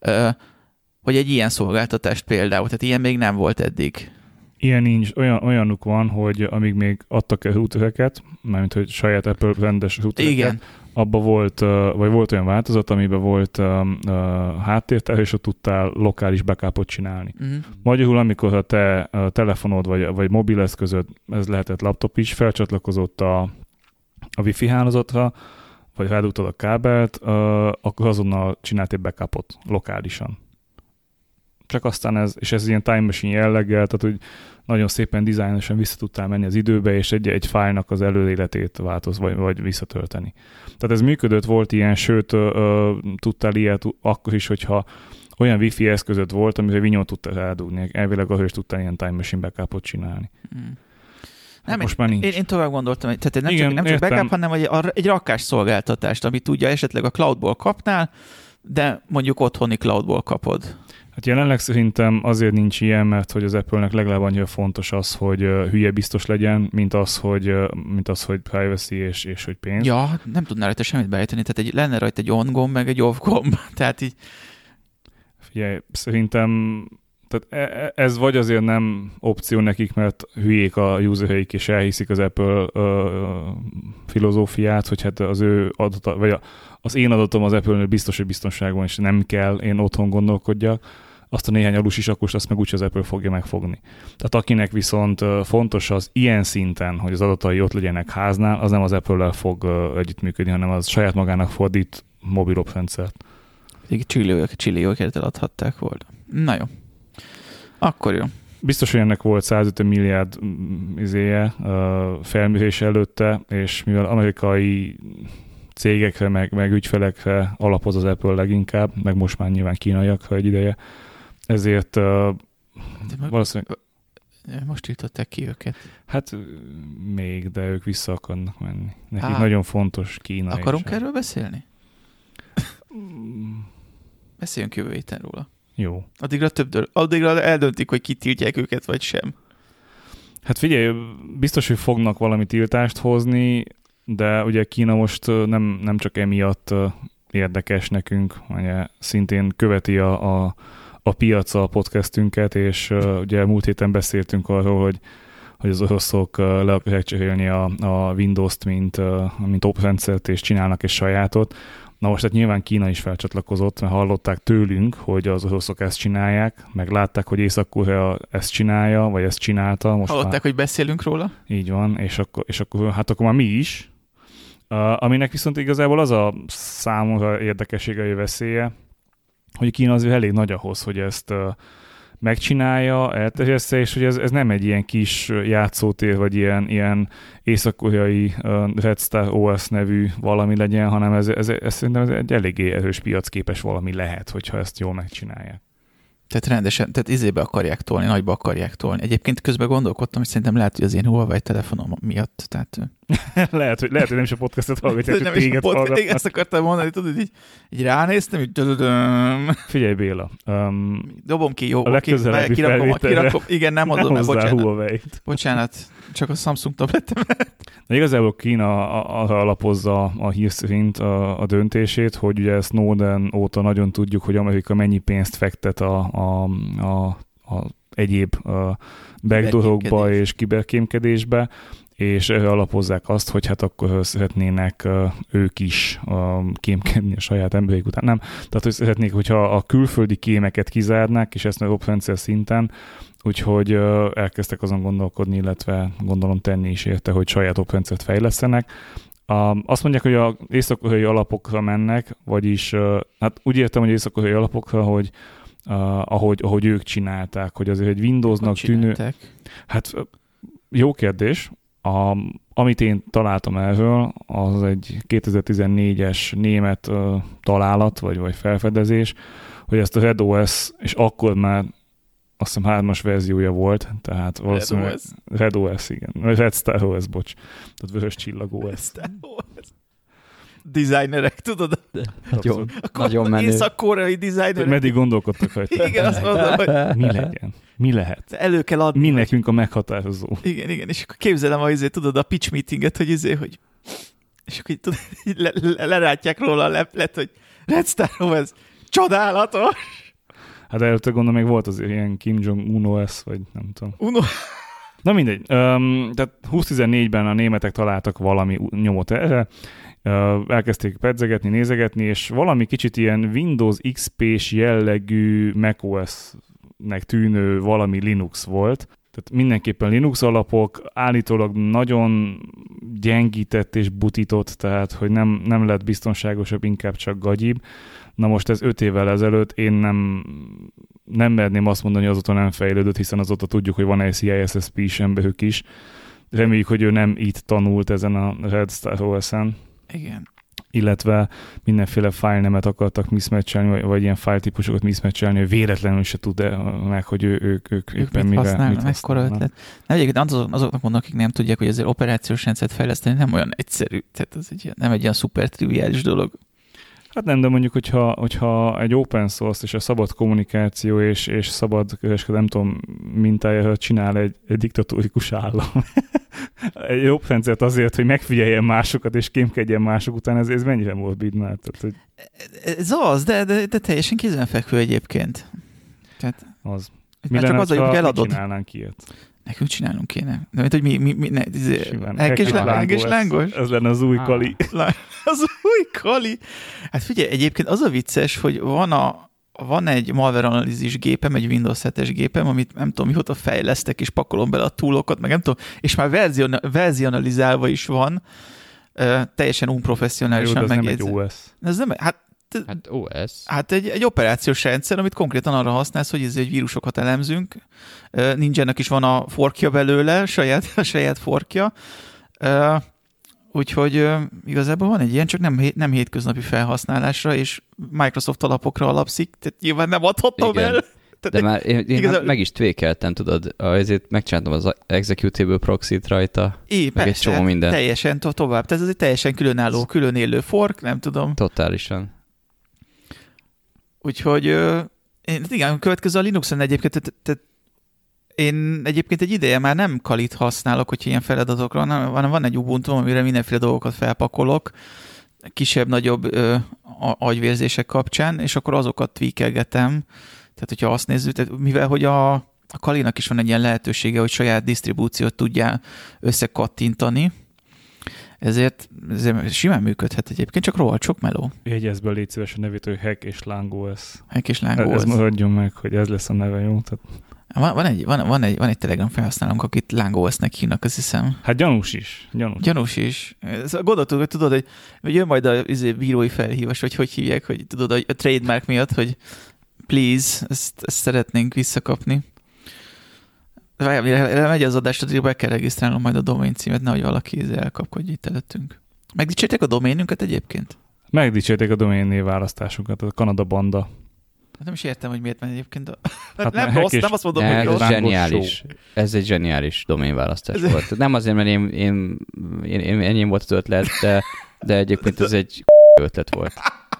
hogy egy ilyen szolgáltatást például, tehát ilyen még nem volt eddig. Ilyen nincs, olyan, olyanuk van, hogy amíg még adtak el routereket, mármint, hogy saját Apple rendes routereket, igen. abban volt, vagy volt olyan változat, amiben volt uh, háttértár, és ott tudtál lokális backupot csinálni. Uh-huh. Magyarul, amikor a te a telefonod, vagy, vagy mobileszközöd, ez lehetett laptop is, felcsatlakozott a, a Wi-Fi hálózatra, vagy rádugtad a kábelt, uh, akkor azonnal csinált egy backupot lokálisan. Csak aztán ez, és ez ilyen time machine jelleggel, tehát hogy nagyon szépen dizájnosan vissza tudtál menni az időbe, és egy, egy fájlnak az előéletét változ, vagy, vagy visszatölteni. Tehát ez működött, volt ilyen, sőt, ö, ö, tudtál ilyet akkor is, hogyha olyan wifi eszközöd volt, amire Windows tudtál rádugni. Elvileg ahol is tudtál ilyen time machine backupot csinálni. Hmm. Nem, most már nincs. Én, én tovább gondoltam, hogy tehát nem Igen, csak, nem csak backup, hanem egy, egy rakás szolgáltatást, amit tudja esetleg a cloudból kapnál, de mondjuk otthoni cloudból kapod. Hát jelenleg szerintem azért nincs ilyen, mert hogy az Apple-nek legalább annyira fontos az, hogy hülye biztos legyen, mint az, hogy, mint az, hogy privacy és, és hogy pénz. Ja, nem tudná rajta semmit beállítani, tehát egy, lenne rajta egy on gomb, meg egy off gomb, tehát így... Figyelj, szerintem tehát ez vagy azért nem opció nekik, mert hülyék a usereik, és elhiszik az Apple ö, filozófiát, hogy hát az ő adata, vagy a, az én adatom az Apple-nél biztos, hogy biztonságban, és nem kell én otthon gondolkodjak. Azt a néhány alus isakust, azt meg úgyse az Apple fogja megfogni. Tehát akinek viszont fontos az ilyen szinten, hogy az adatai ott legyenek háznál, az nem az Apple-lel fog együttműködni, hanem az saját magának fordít mobiloprendszert. Csillióket eladhatták volna. Na jó. Akkor jó. Biztos, hogy ennek volt százötven milliárd izéje, felmérés előtte, és mivel amerikai cégekre, meg, meg ügyfelekre alapoz az Apple leginkább, meg most már nyilván kínaiakra egy ideje, ezért uh, valószínűleg... Most írtották ki őket. Hát még, de ők vissza akarnak menni. Nekik Há. nagyon fontos Kína. Akarunk erről beszélni? Beszéljünk jövő héten róla. Jó. Addigra több, addigra eldöntik, hogy kitiltják őket, vagy sem. Hát figyelj, biztos, hogy fognak valami tiltást hozni, de ugye Kína most nem, nem csak emiatt érdekes nekünk, ugye szintén követi a, a, a piaca a podcastünket, és ugye múlt héten beszéltünk arról, hogy, hogy az oroszok le akarják cserélni a, a Windows-t, mint, mint oprendszert, és csinálnak egy sajátot. Na most hát nyilván Kína is felcsatlakozott, mert hallották tőlünk, hogy az oroszok ezt csinálják, meg látták, hogy Észak-Korea ezt csinálja, vagy ezt csinálta. Most hallották, már... hogy beszélünk róla? Így van, és akkor, és akkor hát akkor már mi is. Uh, aminek viszont igazából az a számomra érdekessége, vagy veszélye, hogy Kína azért elég nagy ahhoz, hogy ezt uh, megcsinálja, elterjessze, és hogy ez, ez nem egy ilyen kis játszótér, vagy ilyen, ilyen észak-koreai uh, Red Star o es nevű valami legyen, hanem ez, ez, ez szerintem ez egy eléggé erős piacképes valami lehet, hogyha ezt jól megcsinálják. Tehát rendesen, tehát izébe akarják tolni, nagyba akarják tolni. Egyébként közben gondolkodtam, hogy szerintem lehet, hogy az én Huawei telefonom miatt, tehát... lehet, hogy, lehet, hogy nem is a podcastot hallgatják, hogy téged hallgatnak. Igen, ezt akartam mondani, tudod, így, így ránéztem, így... Figyelj Béla. Um, Dobom ki, jó, a legközelebbi kirakom, felvételre kirakom, igen, nem adom el, bocsánat. Huawei-t. Bocsánat, csak a Samsung tabletemet. De igazából Kína arra alapozza a hír szerint a, a döntését, hogy ugye Snowden óta nagyon tudjuk, hogy Amerika mennyi pénzt fektet a, a, a, a egyéb backdoorokba és kiberkémkedésbe, és erre alapozzák azt, hogy hát akkor szeretnének ők is kémkedni a saját emberek után. Nem, tehát hogy szeretnék, hogyha a külföldi kémeket kizárnák, és ezt nagyobb rendszer szinten, úgyhogy elkezdtek azon gondolkodni, illetve gondolom tenni is érte, hogy saját oprendszert fejlesztenek. Azt mondják, hogy az észak-koreai alapokra mennek, vagyis hát úgy értem, hogy észak-koreai alapokra, hogy ahogy, ahogy ők csinálták, hogy azért egy Windowsnak tűnő... Hát jó kérdés. A, amit én találtam erről, az egy kétezer-tizennégyes német uh, találat, vagy, vagy felfedezés, hogy ezt a Red o es, és akkor már azt hiszem hármas verziója volt, tehát valószínűleg Red o es, Red o es igen. Red Star o es, bocs. Tehát vörös csillag o es. Designerek, tudod? Nagyon, nagyon menő. Észak-koreai designerek. Meddig gondolkodtak rajta? Igen, azt mondom, hogy... Mi legyen? Mi lehet? Elő kell adni. Mi nekünk a meghatározó. Igen, igen, és akkor képzelem, hogy izé, tudod, a pitch meetinget, hogy izé, hogy és akkor így, tudod, így le, le, lerátják róla a leplet, hogy Red Star o es, csodálatos! Hát előtte gondolom még volt az ilyen Kim Jong-un o es, vagy nem tudom. Uno. Na mindegy. Um, tehát húsz tizennégyben a németek találtak valami nyomot erre, uh, elkezdték pedzegetni, nézegetni, és valami kicsit ilyen Windows iksz pés jellegű macOS-nek tűnő valami Linux volt. Tehát mindenképpen Linux alapok, állítólag nagyon gyengített és butított, tehát hogy nem, nem lett biztonságosabb, inkább csak gagyibb. Na most ez öt évvel ezelőtt én nem, nem merném azt mondani, hogy azóta nem fejlődött, hiszen azóta tudjuk, hogy van egy C I S S P is emberük is. Reméljük, hogy ő nem itt tanult ezen a Red Star o es-en. Igen. Illetve mindenféle fájlnemet akartak mismatchelni, vagy, vagy ilyen fájltípusokat mismatchelni, hogy véletlenül se tud meg, hogy ő, ők, ők, ők mit mivel, használnak, mit mekkora használnak. ötlet. Nem, egyébként azoknak mondnak, akik nem tudják, hogy azért operációs rendszert fejleszteni nem olyan egyszerű, tehát ez egy, nem egy olyan szuper triviális dolog. Hát nem, de mondjuk, hogyha, hogyha egy open source és a szabad kommunikáció és, és szabad kereskedelem, nem tudom, mintájára csinál egy, egy diktatórikus állam. egy jobb rendszert azért, hogy megfigyeljen másokat és kémkedjen mások után, ez, ez mennyire morbid már? Tehát, hogy... Ez az, de, de, de teljesen kézenfekvő egyébként. Tehát, az. Mi lenne, csak az, hogy eladod. Mi csinálnánk ilyet? Nekünk csinálnunk kéne. De mint, hogy mi, mi, mi ne, elkés lángos. lángos. Ez lenne az új ah. Kali. Az új Kali. Hát figyelj, egyébként az a vicces, hogy van, a, van egy malware analízis gépem, egy Windows hetes gépem, amit nem tudom, mióta fejlesztek, és pakolom bele a túlokat, meg nem tudom, és már verzion, versionalizálva is van, uh, teljesen unprofessionálisan megjegyzve. Ez nem egy o es. Ez nem, hát Hát o es. Hát egy, egy operációs rendszer, amit konkrétan arra használsz, hogy ez egy vírusokat elemzünk. Ninjának is van a forkja belőle, saját, a saját forkja. Úgyhogy igazából van egy ilyen, csak nem, nem hétköznapi felhasználásra, és Microsoft alapokra alapszik, tehát nyilván nem adhatom el. Tehát de már én, én igazán... meg is tvékeltem, tudod, ezért megcsináltam az executable proxy-t rajta, é, meg persze, egy csomó minden. Teljesen to- tovább, tehát ez egy teljesen különálló, külön élő fork, nem tudom. Totálisan. Úgyhogy én, igen, következő a Linuxon egyébként, tehát, tehát én egyébként egy ideje már nem Kalit használok, hogyha ilyen feladatokra, hanem van egy Ubuntu, amire mindenféle dolgokat felpakolok, kisebb-nagyobb ö, agyvérzések kapcsán, és akkor azokat tweakelgetem. Tehát, hogyha azt nézzük, tehát mivel hogy a, a Kalinak is van egy ilyen lehetősége, hogy saját disztribúciót tudjál összekattintani, ezért, ezért simán működhet egyébként, csak rohadt sok meló. Jegyezd be, légy szíves a nevét, hogy Hack és LangOS. Hack és LangOS. Ez maradjon meg, hogy ez lesz a neve, jó? Tehát... Van, van, egy, van, van, egy, van egy Telegram felhasználónk, akit LangOS-nek hívnak, azt hiszem. Hát gyanús is. Gyanús, gyanús is. Gondoltuk, hogy tudod, hogy, hogy jön majd a bírói felhívás, vagy hogy hívják, hogy tudod, a trademark miatt, hogy please, ezt, ezt szeretnénk visszakapni. Várjál, mire megy az adás, addig be kell regisztrálnom majd a domain címet, nehogy valaki elkapkodj itt előttünk. Megdicsérték a doménünket egyébként? Megdicsérték a domain név választásunkat, a Kanada Banda. Hát nem is értem, hogy miért van egyébként. A... Hát nem rossz, nem azt mondom, ne, hogy rossz. Ez zseniális. Ez egy zseniális doménválasztás ez... volt. Nem azért, mert én, én, én, én enyém volt az ötlet, de, de egyébként ez egy ötlet volt.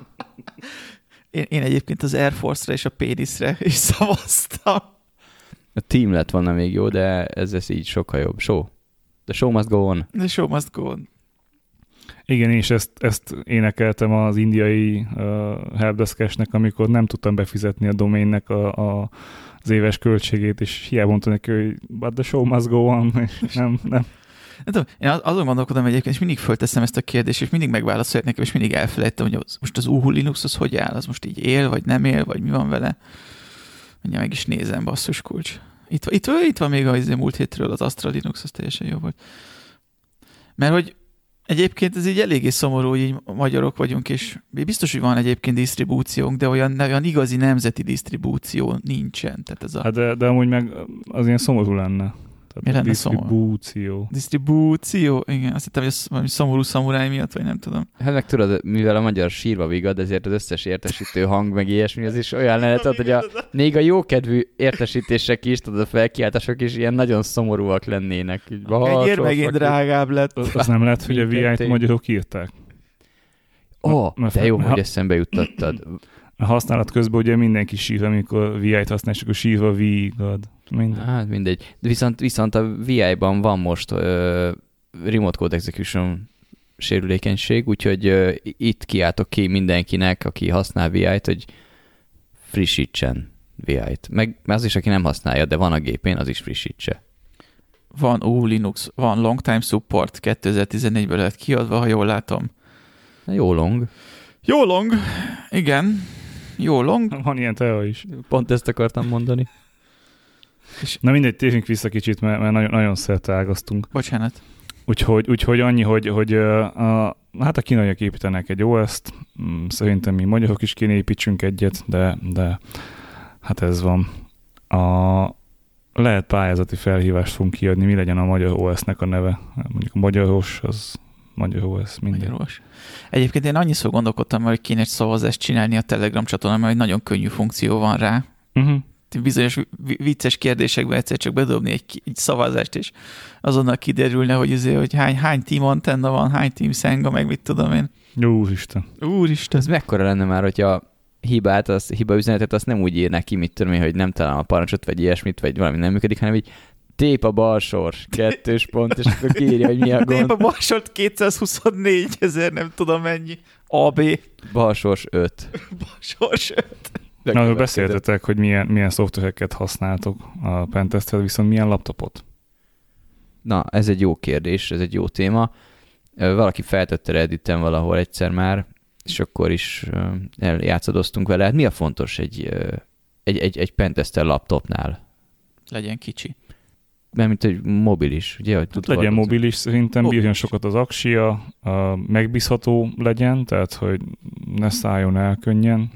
Én, én egyébként az Air Force-ra és a Péniszre is szavaztam. A team lett volna még jó, de ez, ez így sokkal jobb. Show. The show must go on. The show must go on. Igen, és ezt, ezt énekeltem az indiai uh, helpdeskesnek, amikor nem tudtam befizetni a domainnek a, a, az éves költségét, és hiába mondta neki, hogy but the show must go on, és nem, nem. Nem tudom, én azon gondolkodom egyébként, és mindig fölteszem ezt a kérdést, és mindig megválaszolják nekem, és mindig elfelejtem, hogy az, most az Uhu Linux az hogy áll, az most így él, vagy nem él, vagy mi van vele. Mindjárt meg is nézem, basszus kulcs. Itt, itt, itt van még az múlt hétről az Astra Linux, az teljesen jó volt. Mert hogy egyébként ez így eléggé szomorú, hogy így magyarok vagyunk, és biztos, hogy van egyébként disztribúciónk, de olyan, olyan igazi nemzeti disztribúció nincsen. Tehát ez a... Hát de, de amúgy meg az ilyen szomorú lenne. Mi lenne disztribúció. Szomorú? Disztribúció? Igen, azt hittem, hogy ez valami szomorú szamuráj miatt, vagy nem tudom. Hát meg tudod, mivel a magyar sírva vigad, ezért az összes értesítő hang, meg ilyesmi, az is olyan lehet, hogy a, még a jókedvű értesítések is, tudod, a felkiáltások is ilyen nagyon szomorúak lennének. Egyér megint drágább lett. Az, az nem lehet, hogy a vé í-t magyarok írták. Ó, oh, de jó, hogy eszembe juttattad. A használat közben ugye mindenki sír, amikor vé í-t használ, és akkor sírva vigad. Mindegy. Hát mindegy. Viszont, viszont a vé í-ban van most uh, Remote Code Execution sérülékenység, úgyhogy uh, itt kiáltok ki mindenkinek, aki használ vé í-t, hogy frissítsen vé í-t. Meg az is, aki nem használja, de van a gépén, az is frissítse. Van ó Linux, van long time support, kétezer-tizennégyből lett kiadva, ha jól látom. Jó long. Jó long, igen. Jó long. Van ilyen teó is. Pont ezt akartam mondani. És na mindegy, térjünk vissza kicsit, mert, mert nagyon, nagyon szerteágaztunk. Bocsánat. Úgyhogy, úgyhogy annyi, hogy, hogy a, hát a kínaiak építenek egy ó es-t, szerintem mi magyarok is kéne építsünk egyet, de, de hát ez van. A, lehet pályázati felhívást fogunk kiadni, mi legyen a magyar ó es-nek a neve. Mondjuk a magyaros, az magyar ó es, minden. Magyaros. Egyébként én annyiszor gondolkodtam, hogy kéne egy szavazást csinálni a Telegram csatornán, mert egy nagyon könnyű funkció van rá. Uh-huh. Bizonyos vicces kérdésekben egyszer csak bedobni egy, egy szavazást, és azonnal kiderülne, hogy, azért, hogy hány, hány team antenna van, hány team szenga, meg mit tudom én. Jó, úristen. Úristen. Ez mekkora lenne már, hogyha hibát, az, hiba üzenetet azt nem úgy írnak ki, mit tudom én, hogy nem találom a parancsot, vagy ilyesmit, vagy valami nem működik, hanem így tép a balsors, kettős pont, és akkor kiírja, hogy mi a gond. Tép a balsort kétszázhuszonnégy ezer, nem tudom mennyi. á bé. Balsors öt. Balsors öt. Na, beszéltetek, hogy milyen, milyen szoftvereket használtok a pentesthez, viszont milyen laptopot? Na, ez egy jó kérdés, ez egy jó téma. Valaki feltette Redditen valahol egyszer már, és akkor is eljátszadoztunk vele. Hát mi a fontos egy, egy, egy, egy pentester laptopnál? Legyen kicsi. Mert mint egy mobilis, ugye? Hogy hát legyen mobilis, szerintem mobilis. Bírjon sokat az aksia, megbízható legyen, tehát hogy ne szálljon el könnyen.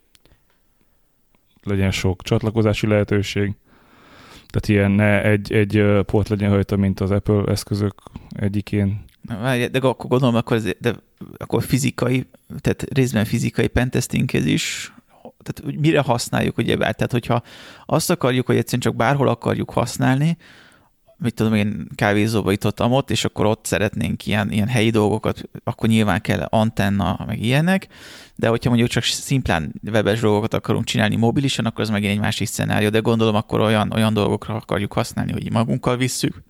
Legyen sok csatlakozási lehetőség. Tehát ilyen ne egy, egy port legyen rajta, mint az Apple eszközök egyikén. De akkor gondolom, akkor, ez, de akkor fizikai, tehát részben fizikai pentestinghez is, tehát mire használjuk, ugye, tehát hogyha azt akarjuk, hogy egyszerűen csak bárhol akarjuk használni, mit tudom én, kávézóba jutottam ott, és akkor ott szeretnénk ilyen, ilyen helyi dolgokat, akkor nyilván kell antenna, meg ilyenek, de hogyha mondjuk csak szimplán webes dolgokat akarunk csinálni mobilisan, akkor az megint egy másik szenárió, de gondolom akkor olyan, olyan dolgokra akarjuk használni, hogy magunkkal visszük,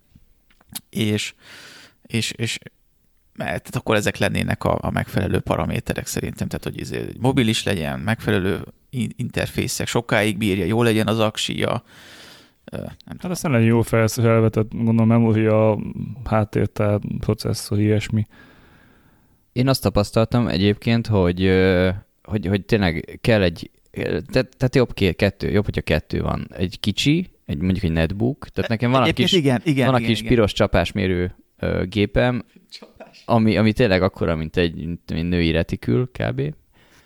és, és, és tehát akkor ezek lennének a, a megfelelő paraméterek szerintem, tehát hogy ez mobilis legyen, megfelelő interfészek, sokáig bírja, jó legyen az aksija. Hát aztán legyen jó felszerelve, tehát gondolom memória, háttértár, processzor, ilyesmi. Én azt tapasztaltam egyébként, hogy, hogy, hogy tényleg kell egy, tehát, tehát jobb kettő, jobb, hogyha kettő van. Egy kicsi, egy, mondjuk egy netbook, tehát nekem van a kis, igen, igen, van a igen, kis igen. piros csapásmérő uh, gépem, ami, ami tényleg akkora, mint egy, mint egy női retikül kb.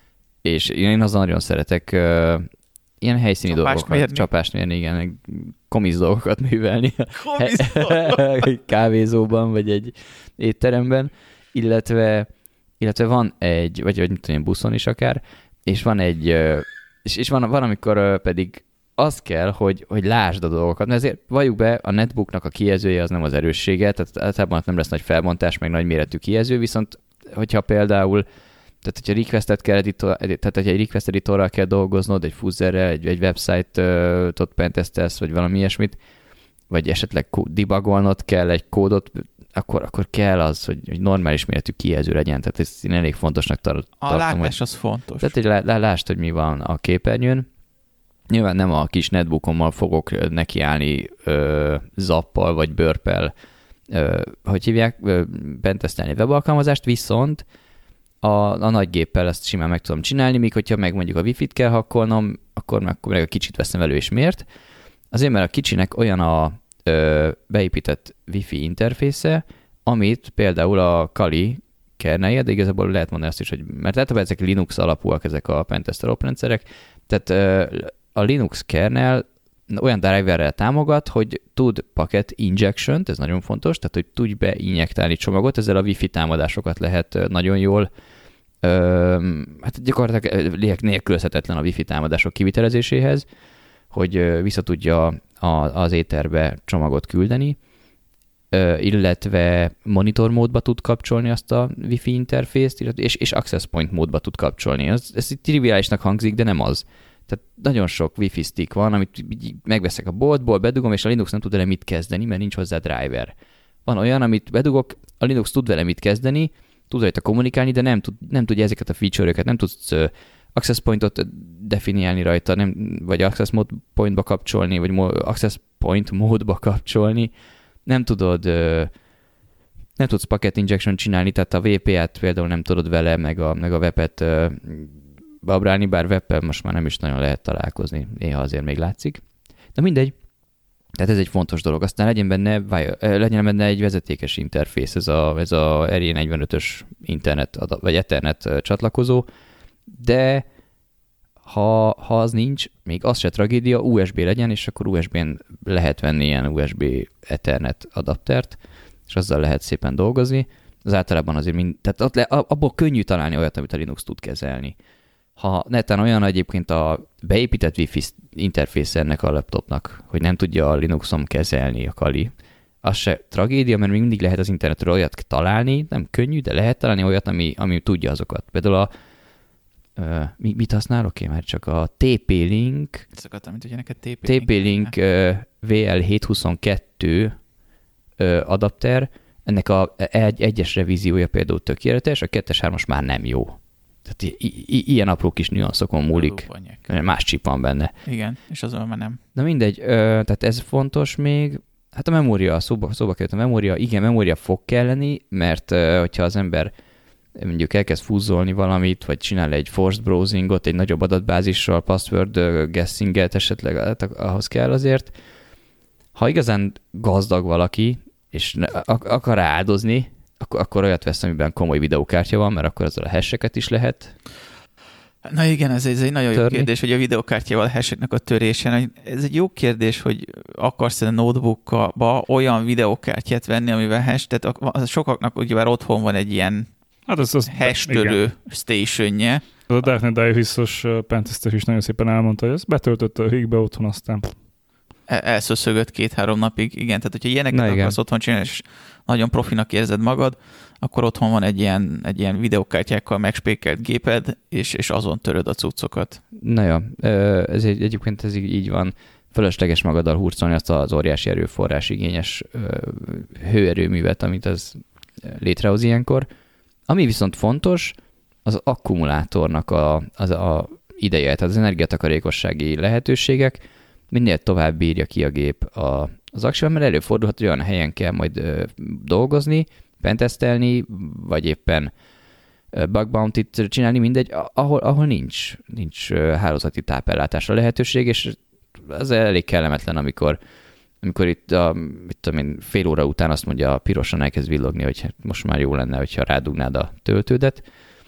És én azon nagyon szeretek uh, ilyen helyszíni csapást dolgokat, mérni. csapást mérni, igen, komisz dolgokat művelni. Komisz dolgokat. Egy kávézóban, vagy egy étteremben, illetve, illetve van egy, vagy, vagy mit tudom, buszon is akár, és van egy, és, és van, van, amikor pedig az kell, hogy, hogy lásd a dolgokat, mert ezért valljuk be, a netbooknak a kijelzője az nem az erőssége, tehát általában nem lesz nagy felbontás, meg nagy méretű kijelző, viszont hogyha például, tehát hogyha requestet kell editor, tehát hogyha egy request editorral kell dolgoznod, egy fuzzerrel, egy, egy website-ot pentesztelsz, vagy valami ilyesmit, vagy esetleg debugolnod kell egy kódot, akkor, akkor kell az, hogy, hogy normális méretű kijelző legyen, tehát ezt én elég fontosnak tar- a tartom. A látás az fontos. Tehát, hogy lá, lá, lásd, hogy mi van a képernyőn. Nyilván nem a kis netbookommal fogok nekiállni ö, zappal vagy bőrpel, ö, hogy hívják, ö, pentesztelni webalkalmazást, viszont a, a nagy géppel ezt simán meg tudom csinálni, míg hogyha meg mondjuk a wifi-t kell hakkolnom, akkor meg, akkor meg a kicsit veszem elő, és miért? Azért, mert a kicsinek olyan a ö, beépített wifi interfésze, amit például a Kali kernelje, de igazából lehet mondani azt is, hogy mert általában ezek Linux alapúak, ezek a pentester oprendszerek, tehát ö, a Linux kernel olyan driverrel támogat, hogy tud packet injection-t, ez nagyon fontos, tehát hogy tudj beinjektálni csomagot, ezzel a wifi támadásokat lehet nagyon jól, ö, hát gyakorlatilag nélkülözhetetlen a wifi támadások kivitelezéséhez, hogy vissza tudja a, az éterbe csomagot küldeni, ö, illetve monitor módba tud kapcsolni azt a wifi interfészt, és, és access point módba tud kapcsolni. Ez, ez triviálisnak hangzik, de nem az. Tehát nagyon sok wifi stick van, amit megveszek a boltból, bedugom, és a Linux nem tud vele mit kezdeni, mert nincs hozzá driver. Van olyan, amit bedugok, a Linux tud vele mit kezdeni, tud rajta kommunikálni, de nem, tud, nem tudja ezeket a feature-öket, nem tudsz uh, access pointot definiálni rajta, nem, vagy access mode pointba kapcsolni, vagy mo- access point módba kapcsolni, nem tudod uh, nem tudsz packet injection csinálni, tehát a vé pé á-t például nem tudod vele, meg a, meg a webet uh, babrálni, bár webbel most már nem is nagyon lehet találkozni, néha azért még látszik. De mindegy, tehát ez egy fontos dolog. Aztán legyen benne, legyen benne egy vezetékes interfész, ez a, ez a er jé negyvenötös internet, vagy Ethernet csatlakozó, de ha, ha az nincs, még az se tragédia, u es bé legyen, és akkor u es bén lehet venni ilyen u es bé Ethernet adaptert, és azzal lehet szépen dolgozni. Az általában azért mind, tehát ott le, abból könnyű találni olyat, amit a Linux tud kezelni. Ha netán olyan egyébként a beépített Wi-Fi interfész ennek a laptopnak, hogy nem tudja a Linuxon kezelni a Kali, az se tragédia, mert még mindig lehet az internetről olyat találni, nem könnyű, de lehet találni olyat, ami, ami tudja azokat. Például a uh, mit használok én már? Csak a té pé-Link Ezt amit ugye neked té pé-Link té pé-Link uh, vé el hétszázhuszonkettő uh, adapter, ennek a egy, egyes revíziója például tökéletes, a kettes, hármas már nem jó. Tehát i- i- ilyen apró kis nüanszokon múlik. Más chip van benne. Igen, és azon már nem. Na mindegy, ö, tehát ez fontos még. Hát a memória, szóba, szóba került a memória. Igen, memória fog kelleni, mert ö, hogyha az ember mondjuk elkezd fúzzolni valamit, vagy csinál egy forced browsingot, egy nagyobb adatbázissal, password guessinget esetleg, hát ahhoz kell azért. Ha igazán gazdag valaki, és ne, ak- akar áldozni, Akkor, akkor olyat vesz, amiben komoly videókártya van, mert akkor azzal a hash-eket is lehet. Na igen, ez, ez egy nagyon törni. jó kérdés, hogy a videókártyával a hash-eknek a törésen. Ez egy jó kérdés, hogy akarsz a notebookba olyan videókártyát venni, amivel hash, tehát sokaknak ugyebár otthon van egy ilyen hát az, az, hash törő stationje. Az a Darknet Dives-os pentester is nagyon szépen elmondta, hogy ezt betöltötte a hígbe otthon, aztán elszöszögött két-három napig. Igen, tehát hogyha ilyeneket Na, akarsz otthon csinálni, és nagyon profinak érzed magad, akkor otthon van egy ilyen, egy ilyen videókártyákkal megspékelt géped, és, és azon töröd a cuccokat. Na ja, ez egy, egyébként ez így, így van. Fölösleges magaddal hurcolni azt az óriási erőforrás igényes hőerőművet, amit az létrehoz ilyenkor. Ami viszont fontos, az akkumulátornak a, az a ideje, tehát az energiatakarékossági lehetőségek, minél tovább bírja ki a gép a, az aksival, mert előfordulhat, hogy olyan helyen kell majd ö, dolgozni, pentesztelni, vagy éppen bug bounty-t csinálni, mindegy, ahol, ahol nincs, nincs hálózati tápellátásra lehetőség, és az elég kellemetlen, amikor, amikor itt a, mit tudom én, fél óra után azt mondja, pirosan elkezd villogni, hogy most már jó lenne, hogyha rádugnád a töltődet.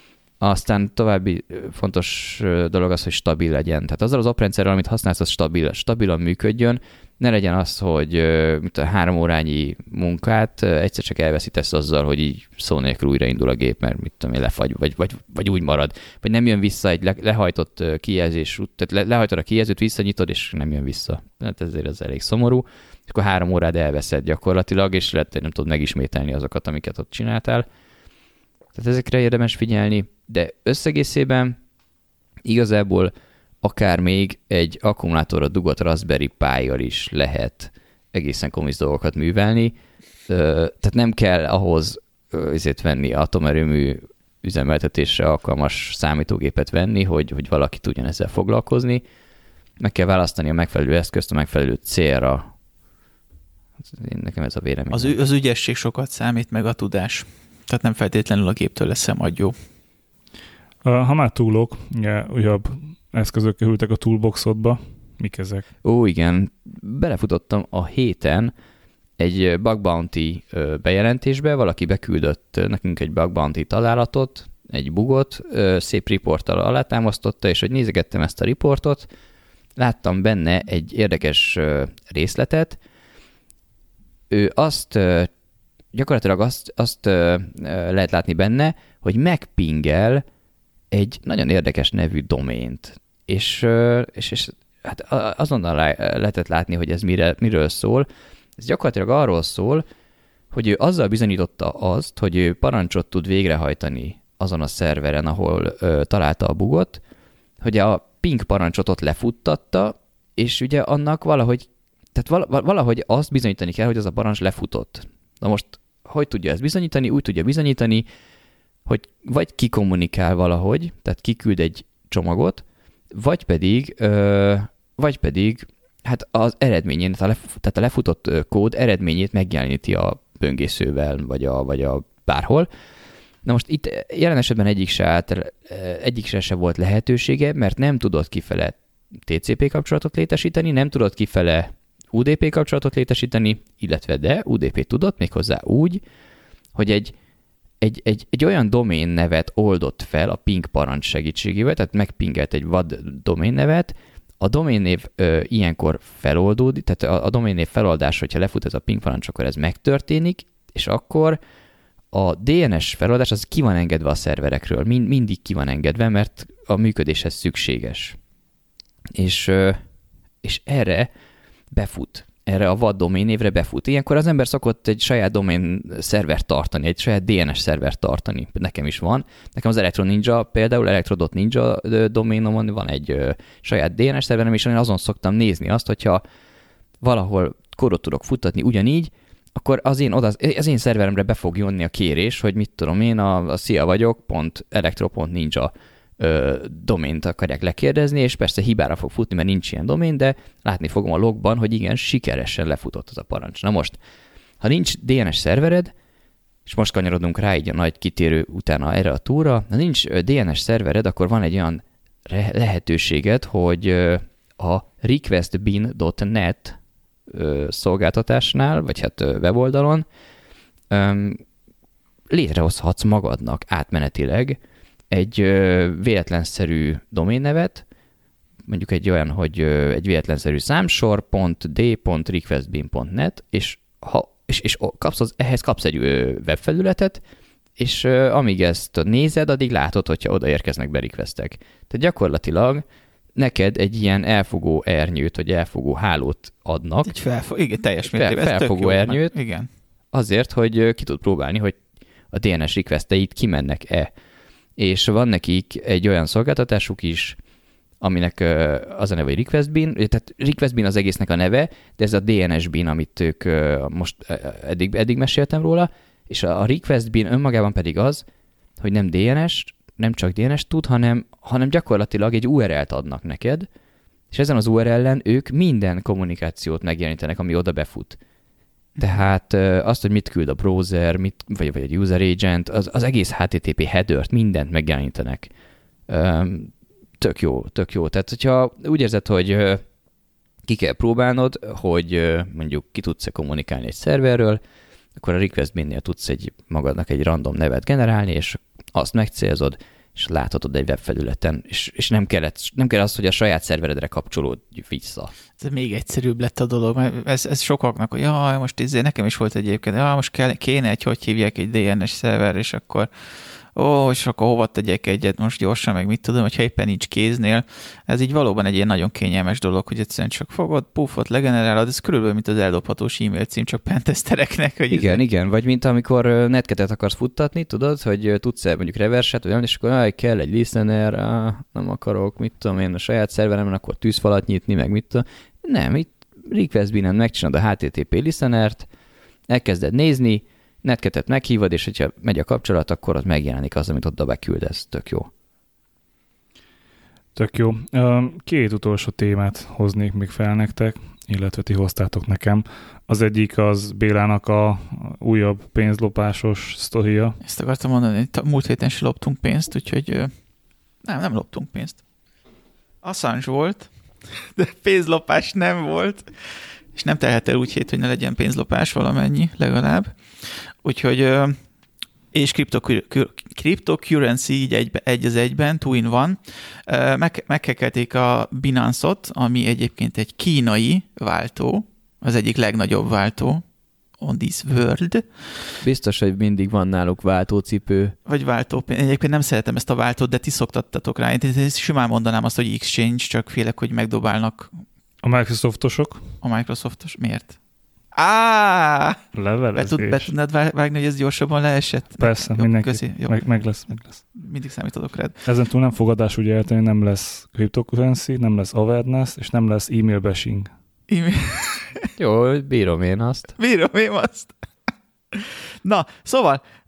Aztán további fontos dolog az, hogy stabil legyen. Tehát azzal az oprendszerrel, amit használsz, az stabil, stabilan működjön. Ne legyen az, hogy mint a három órányi munkát egyszer csak elveszítesz azzal, hogy így szó nélkül újraindul a gép, mert mit tudom én, lefagy, vagy, vagy, vagy úgy marad. Vagy nem jön vissza egy le, lehajtott kijelzés, tehát le, lehajtod a kijelzőt, visszanyitod, és nem jön vissza. Hát ezért ez elég szomorú. És akkor három órád elveszed gyakorlatilag, és lehet, hogy nem tudod megismételni azokat, amiket ott csináltál. Tehát ezekre érdemes figyelni, de összegészében igazából akár még egy akkumulátorra dugott Raspberry Pi-jal is lehet egészen komisz dolgokat művelni. Tehát nem kell ahhoz ezért venni atomerőmű üzemeltetésre alkalmas számítógépet venni, hogy, hogy valaki tudjon ezzel foglalkozni. Meg kell választani a megfelelő eszközt a megfelelő célra. Nekem ez a vélemény. Az, az ügyesség sokat számít, meg a tudás. Tehát nem feltétlenül a géptől lesz majd jó. Ha már túlok, ugye, újabb eszközök kerültek a toolboxodba. Mik ezek? Ó, igen. Belefutottam a héten egy bug bounty bejelentésbe, valaki beküldött nekünk egy bug bounty találatot, egy bugot, szép riporttal alátámasztotta, és hogy nézegettem ezt a riportot, láttam benne egy érdekes részletet. Ő azt gyakorlatilag azt, azt lehet látni benne, hogy megpingel egy nagyon érdekes nevű domént. És, és, és hát azonnal lehetett látni, hogy ez mire, miről szól. Ez gyakorlatilag arról szól, hogy ő azzal bizonyította azt, hogy ő parancsot tud végrehajtani azon a szerveren, ahol ö, találta a bugot, hogy a ping parancsot ott lefuttatta, és ugye annak valahogy, tehát valahogy azt bizonyítani kell, hogy az a parancs lefutott. Na most, hogy tudja ezt bizonyítani? Úgy tudja bizonyítani, hogy vagy kikommunikál valahogy, tehát kiküld egy csomagot, vagy pedig, ö, vagy pedig hát az eredményén, tehát a lefutott kód eredményét megjeleníti a böngészővel, vagy a, vagy a bárhol. Na most itt jelen esetben egyik se, állt, egyik se, se volt lehetősége, mert nem tudott kifele té cé pé kapcsolatot létesíteni, nem tudott kifele u dé pé kapcsolatot létesíteni, illetve de u dé pé tudott méghozzá úgy, hogy egy, egy, egy, egy olyan domén nevet oldott fel a ping parancs segítségével, tehát megpingelt egy vad domén nevet, a doménnév ö, ilyenkor feloldódik, tehát a, a doménnév feloldás, hogyha lefut ez a ping parancs, akkor ez megtörténik, és akkor a dé en es feloldás az ki van engedve a szerverekről, Mind, mindig ki van engedve, mert a működéshez szükséges. És, ö, és erre befut, erre a vad doménnévre befut. Ilyenkor az ember szokott egy saját domén szervert tartani, egy saját dé en es szervert tartani. Nekem is van. Nekem az Electro Ninja, például Electro dot ninja doménomon van egy ö, saját dé en es szerverem, és én azon szoktam nézni azt, hogyha valahol kódot tudok futtatni ugyanígy, akkor az én, oda, az én szerveremre be fog jönni a kérés, hogy mit tudom én, a, a szia vagyok, pont electro pont ninja ö, domént akarják lekérdezni, és persze hibára fog futni, mert nincs ilyen domén, de látni fogom a logban, hogy igen, sikeresen lefutott az a parancs. Na most, ha nincs dé en es szervered, és most kanyarodunk rá így a nagy kitérő utána erre a túra, ha nincs dé en es szervered, akkor van egy olyan lehetőséged, hogy a requestbin dot net szolgáltatásnál, vagy hát weboldalon létrehozhatsz magadnak átmenetileg egy véletlenszerű doménnevet, mondjuk egy olyan, hogy egy véletlenszerű számsor pont d pont requestbin pont net, és, ha, és, és kapsz az, ehhez kapsz egy webfelületet, és amíg ezt nézed, addig látod, hogyha odaérkeznek be requestek. Tehát gyakorlatilag neked egy ilyen elfogó ernyőt, vagy elfogó hálót adnak. Egy felfo- igen, teljes mértékben. Fel, felfogó ernyőt. Igen. Azért, hogy ki tud próbálni, hogy a dé en es requesteid kimennek-e. És van nekik egy olyan szolgáltatásuk is, aminek az a neve, hogy requestbin, tehát requestbin az egésznek a neve, de ez a dé en es bin, amit ők most eddig, eddig meséltem róla, és a requestbin önmagában pedig az, hogy nem dé en es, nem csak dé en es tud, hanem, hanem gyakorlatilag egy u er el-t adnak neked, és ezen az u er ellen ők minden kommunikációt megjelenítenek, ami oda befut. Tehát azt, hogy mit küld a browser, mit, vagy, vagy egy user agent, az, az egész há té té pé headert, mindent megjelenítenek. Tök jó, tök jó. Tehát, hogyha úgy érzed, hogy ki kell próbálnod, hogy mondjuk ki tudsz-e kommunikálni egy szerverről, akkor a requestbinnél tudsz egy, magadnak egy random nevet generálni, és azt megcélzod, és láthatod egy webfelületen, és, és nem, kellett, nem kell az, hogy a saját szerveredre kapcsolódj vissza. Ez még egyszerűbb lett a dolog, mert ez, ez sokaknak, hogy jaj, most izé, nekem is volt egyébként, jaj, most kell, kéne egy, hogy hívják egy dé en es szerver, és akkor ó, és akkor hova tegyek egyet most gyorsan, meg mit tudom, hogyha éppen nincs kéznél. Ez így valóban egy ilyen nagyon kényelmes dolog, hogy egyszerűen csak fogod, puffot legenerálod, ez körülbelül, mint az eldobhatós e-mail cím, csak pentesztereknek. Hogy igen, ez... igen, vagy mint amikor netketet akarsz futtatni, tudod, hogy tudsz-e mondjuk reverset, vagy és akkor áj, kell egy listener, áh, nem akarok, mit tudom én, a saját szerveremen, akkor tűzfalat nyitni, meg mit tudom. Nem, itt requestbinen megcsinálod a há té té pé listenert, elkezded nézni, netketet meghívod, és hogyha megy a kapcsolat, akkor ott megjelenik az, amit oda beküldesz. Tök jó. Tök jó. Két utolsó témát hoznék még fel nektek, illetve ti hoztátok nekem. Az egyik az Bélának a újabb pénzlopásos sztoria. Ezt akartam mondani, hogy múlt héten se loptunk pénzt, úgyhogy nem, nem loptunk pénzt. Assange volt, de pénzlopás nem volt, és nem telhet el úgy hét, hogy ne legyen pénzlopás valamennyi legalább. Úgyhogy, és cryptocurrency így egy, egy az egyben, two in one. Meg, meghekelték a Binance-ot, ami egyébként egy kínai váltó, az egyik legnagyobb váltó on this world. Biztos, hogy mindig van náluk váltócipő. Vagy váltó. Egyébként nem szeretem ezt a váltót, de ti szoktattatok rá. Én simán mondanám azt, hogy exchange, csak félek, hogy megdobálnak. A Microsoftosok? A Microsoftos. Miért? Á! Levelezés. Be, tud, be tudnád vágni, hogy ez gyorsabban leesett? Persze, jó, mindenki. Köszi, jó. Meg, meg lesz, meg lesz. Mindig számítodok rád. Ezentúl nem fogadás úgy eltenni, nem lesz cryptocurrency, nem lesz awareness, és nem lesz email bashing. E-mail. Jó, bírom én azt. Bírom én azt. Na, szóval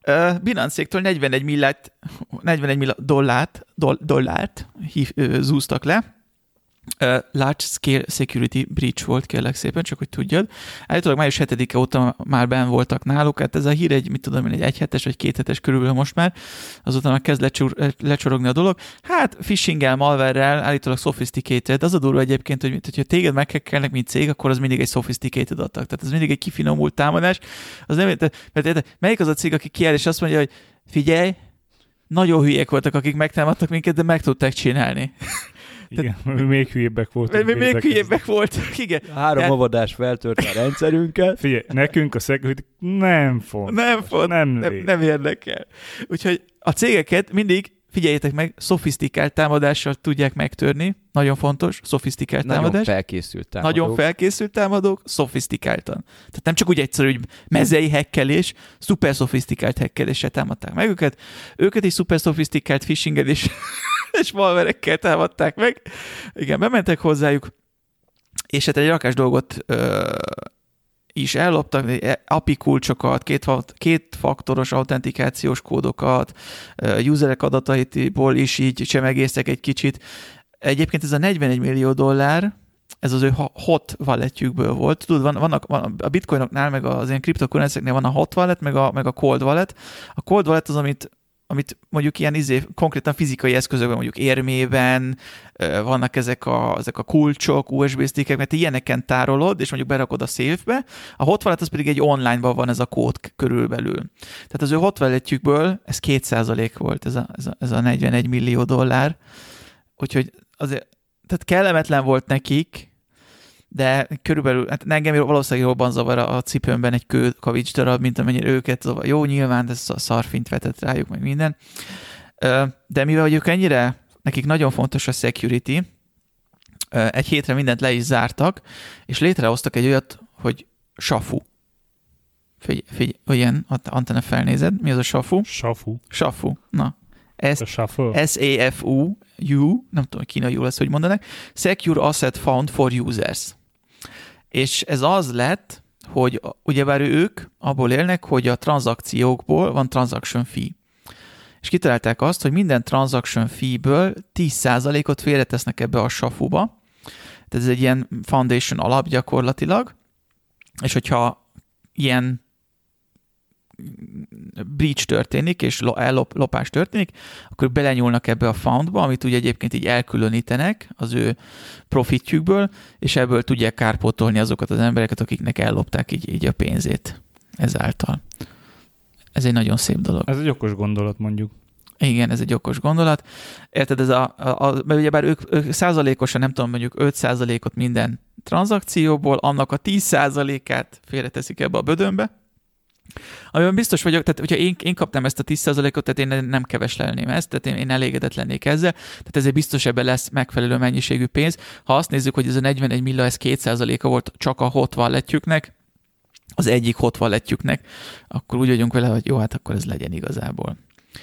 Uh, Binance-éktől negyvenegy milliárd, negyvenegy milliárd dollárt, doll, dollárt hív, uh, zúztak le. Uh, large scale security breach volt, kérlek szépen, csak hogy tudjad. Állítólag május hetedike óta már benn voltak náluk, hát ez a hír egy, mit tudom én, egy egyhetes vagy kéthetes körülbelül most már, azután már kezd lecsor, lecsorogni a dolog. Hát phishing-el, malware-rel, állítólag sophisticated, az a durva egyébként, hogy hogyha téged meghekkelnek, mint cég, akkor az mindig egy sophisticated attack, tehát ez mindig egy kifinomult támadás. Az nem, mert melyik az a cég, aki kiáll és azt mondja, hogy figyelj, nagyon hülyék voltak, akik megtámadtak minket, de meg tudták csinálni. Igen, tehát, még hülyébbek voltak. Még, még hülyébbek voltak, igen. Három Tehát... avadás feltört a rendszerünket. Figyelj, nekünk a security nem font. Nem font, nem, nem, nem érdekel. Úgyhogy a cégeket mindig, figyeljétek meg, szofisztikált támadással tudják megtörni. Nagyon fontos, szofisztikált Nagyon támadás. felkészült támadók. Nagyon felkészült támadók, szofisztikáltan. Tehát nem csak úgy egyszerű, hogy mezei hekkelés, szuper szofisztikált hekkeléssel támadták meg őket. Őket is szuper szofisztikált phishingelés és malverekkel támadták meg. Igen, bementek hozzájuk, és hát egy rakás dolgot ö, is elloptak, á pé i kulcsokat, két, két faktoros autentikációs kódokat, userek adataiból is így csemegésztek egy kicsit. Egyébként ez a negyvenegy millió dollár, ez az ő hot walletjükből volt. Tudod, van, vannak, van, a bitcoinoknál, meg az ilyen kriptokurrenceknél van a hot wallet, meg a, meg a cold wallet. A cold wallet az, amit amit mondjuk ilyen izé, konkrétan fizikai eszközökben, mondjuk érmében, vannak ezek a, ezek a kulcsok, u es bé stickek, mert ilyeneken tárolod, és mondjuk berakod a safe-be. A hot wallet az pedig egy online-ban van ez a kód körülbelül. Tehát az ő hot walletjükből ez két százalék volt, ez a, ez a, ez a negyvenegy millió dollár. Úgyhogy azért, tehát kellemetlen volt nekik, de körülbelül, hát engem valószínűleg jobban zavar a cipőmben egy kő kavics darab, mint amennyire őket zavar. Jó, nyilván, ez a szarfint vetett rájuk, meg minden. De mivel hogy ők ennyire, nekik nagyon fontos a security, egy hétre mindent le is zártak, és létrehoztak egy olyat, hogy SAFU. Figyelj, figyelj, olyan, Antena felnézed, mi az a SAFU? SAFU. SAFU, na. S A F U, U, nem tudom, kínaiul lesz, hogy mondanak, Secure Asset Found for Users. És ez az lett, hogy ugyebár ők abból élnek, hogy a tranzakciókból van transaction fee. És kitalálták azt, hogy minden transaction fee-ből tíz százalékot félretesznek ebbe a SAFU-ba. Tehát ez egy ilyen foundation alap gyakorlatilag, és hogyha ilyen breach történik, és ellopás történik, akkor belenyúlnak ebbe a foundba, amit ugye egyébként így elkülönítenek az ő profitjükből, és ebből tudják kárpótolni azokat az embereket, akiknek ellopták így, így a pénzét ezáltal. Ez egy nagyon szép dolog. Ez egy okos gondolat, mondjuk. Igen, ez egy okos gondolat. Érted, ez a, a, a mert ugyebár ők, ők százalékosan, nem tudom, mondjuk öt százalékot minden tranzakcióból, annak a tíz százalékát félreteszik ebbe a bödönbe, amiben biztos vagyok, tehát hogyha én, én kaptam ezt a tíz százalékot, tehát én nem keveslelném ezt, tehát én, én elégedett lennék ezzel, tehát ezért biztos ebben lesz megfelelő mennyiségű pénz. Ha azt nézzük, hogy ez a negyvenegy millió, ez két százaléka volt csak a hot walletjüknek, az egyik hot walletjüknek, akkor úgy vagyunk vele, hogy jó, hát akkor ez legyen igazából.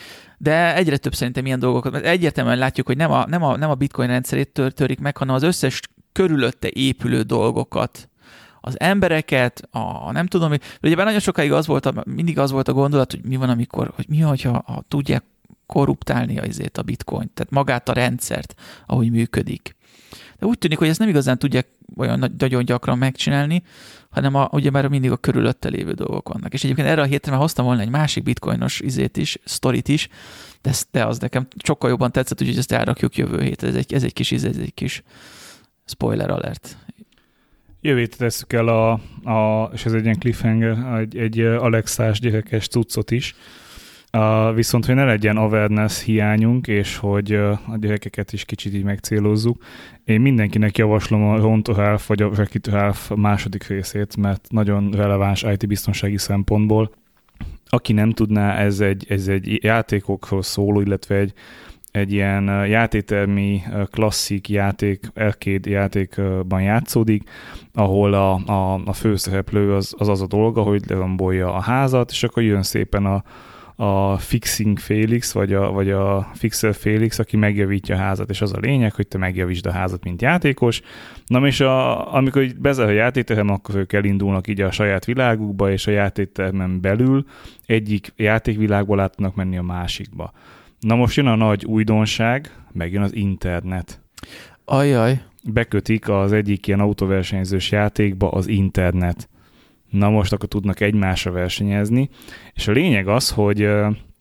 De egyre több szerintem ilyen dolgokat, mert egyértelműen látjuk, hogy nem a, nem a, nem a bitcoin rendszerét tör, törik meg, hanem az összes körülötte épülő dolgokat, az embereket, a nem tudom, hogy ugye nagyon sokáig az volt, a, mindig az volt a gondolat, hogy mi van, amikor, hogy mi, hogyha ha tudják korruptálni azért a bitcoin, tehát magát a rendszert, ahogy működik. De úgy tűnik, hogy ezt nem igazán tudják olyan nagyon gyakran megcsinálni, hanem a, ugye már mindig a körülötte lévő dolgok vannak. És egyébként erre a hétre már hoztam volna egy másik bitcoinos izét is, sztorit is, de, de az nekem sokkal jobban tetszett, úgyhogy ezt elrakjuk jövő hétre. Ez egy, ez egy kis izé, ez egy kis spoiler alert. Jövő hétre tesszük el, a, a, és ez egy ilyen cliffhanger, egy, egy Alexás gyerekes cuccot is, uh, viszont hogy ne legyen awareness hiányunk, és hogy uh, a gyerekeket is kicsit így megcélozzuk. Én mindenkinek javaslom a Ron to Health vagy a Wreck It to Health második részét, mert nagyon releváns i té biztonsági szempontból. Aki nem tudná, ez egy, ez egy játékokról szóló, illetve egy egy ilyen játéktermi klasszik játék, arcade játékban játszódik, ahol a, a, a főszereplő az, az az a dolga, hogy lerombolja a házat, és akkor jön szépen a, a Fixing Felix, vagy a, vagy a Fixer Felix, aki megjavítja a házat, és az a lényeg, hogy te megjavítsd a házat, mint játékos. Na és a, amikor így bezár a játékterem, akkor ők elindulnak így a saját világukba, és a játéktermen belül egyik játékvilágból át tudnak menni a másikba. Na most jön a nagy újdonság, megjön az internet. Ajaj. Bekötik az egyik ilyen autóversenyzős játékba az internet. Na most akkor tudnak egymásra versenyezni, és a lényeg az, hogy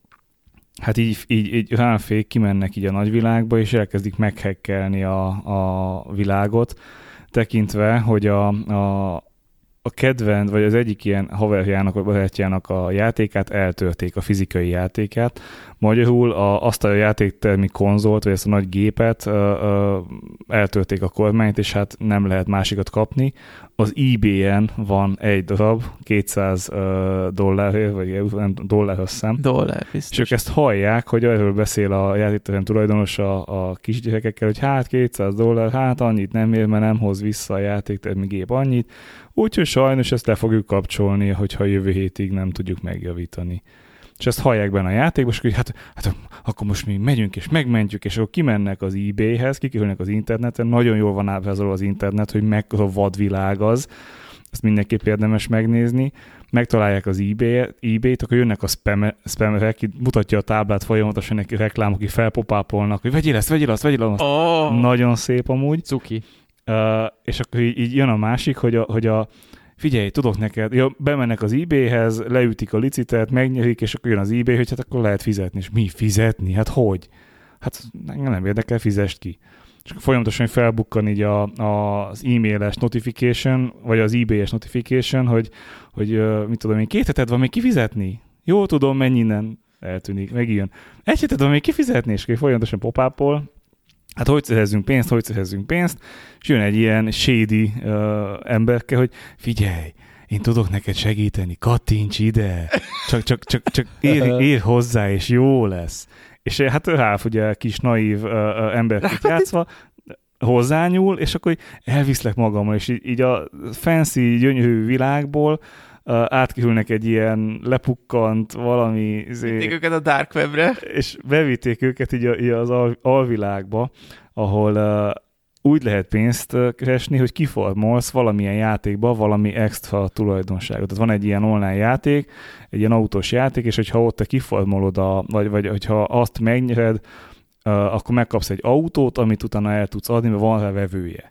hát így, így, így ránfék kimennek így a nagyvilágba, és elkezdik meghekkelni a, a világot, tekintve, hogy a, a, a kedvenc, vagy az egyik ilyen haverjának, vagy barátjának a játékát eltörték, a fizikai játékát. Magyarul a, azt a játéktermi konzolt, vagy ezt a nagy gépet ö, ö, eltörték a kormányt, és hát nem lehet másikat kapni. Az eBay-en van egy darab, kétszáz dollárért, vagy nem dollár összem. Dollár, biztos. És ők ezt hallják, hogy erről beszél a játékterem tulajdonos a, a kisgyerekekkel, hogy hát kétszáz dollár, hát annyit nem ér, mert nem hoz vissza a játéktermi gép annyit. Úgyhogy sajnos ezt le fogjuk kapcsolni, hogyha jövő hétig nem tudjuk megjavítani. És ezt hallják benne a játékban, és hogy hát, hát akkor most mi megyünk és megmentjük, és akkor kimennek az eBay-hez, kikerülnek az interneten, nagyon jól van ábrázolva az internet, hogy mekkora vadvilág az, ezt mindenképp érdemes megnézni, megtalálják az eBay-t, eBay-t, akkor jönnek a spam, spamerek, mutatja a táblát folyamatosan, neki reklámok, akik felpopápolnak, hogy vegyél ezt, vegyél azt, vegyél azt. Oh. Nagyon szép amúgy. Cuki. Uh, és akkor így, így jön a másik, hogy a, hogy a figyelj, tudok neked, ja, bemennek az eBay-hez, leütik a licitet, megnyerik, és akkor jön az eBay, hogy hát akkor lehet fizetni. És mi fizetni? Hát hogy? Hát engem nem érdekel, fizest ki. És akkor folyamatosan felbukkan így a, a, az e-mailes notification, vagy az eBay-es notification, hogy, hogy mit tudom én, két heted van még kifizetni? Jól tudom, mennyi innen eltűnik, megjön. Egy heted van még kifizetni, és akkor folyamatosan pop-up-ol. Hát hogy szerezzünk pénzt, hogy szerezzünk pénzt, és jön egy ilyen shady uh, emberke, hogy figyelj, én tudok neked segíteni, kattints ide, csak, csak, csak, csak ér, ér hozzá, és jó lesz. És hát Ralph ugye kis naív uh, emberként játszva hozzányúl, és akkor elviszlek magammal, és így, így a fancy, gyönyörű világból Uh, átkerülnek egy ilyen lepukkant valami... Vitték őket a dark webre. És bevitték őket így, a, így az al, alvilágba, ahol uh, úgy lehet pénzt uh, keresni, hogy kiformolsz valamilyen játékba valami extra tulajdonságot. Tehát van egy ilyen online játék, egy ilyen autós játék, és hogyha ott te kiformolod, a, vagy, vagy hogyha azt megnyered, uh, akkor megkapsz egy autót, amit utána el tudsz adni, mert van rá vevője.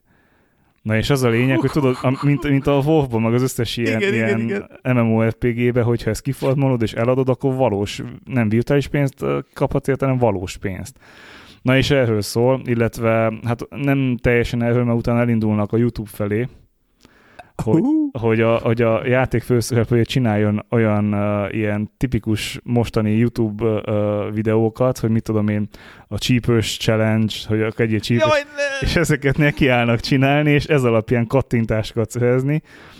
Na és az a lényeg, hogy tudod, mint, mint a WoW-ban, meg az összes ilyen, igen, ilyen igen, igen. MMORPG-be, hogyha ezt kiformolod és eladod, akkor valós, nem virtuális pénzt kaphatsz érte, hanem valós pénzt. Na és erről szól, illetve hát nem teljesen erről, mert utána elindulnak a YouTube felé, hogy, hogy, a, hogy a játék főszereplője csináljon olyan uh, ilyen tipikus mostani YouTube uh, videókat, hogy mit tudom én, a Cheapers Challenge, hogy egy ilyen Cheapers, és ezeket nekiállnak csinálni, és ez alapján kattintásokat szerezni,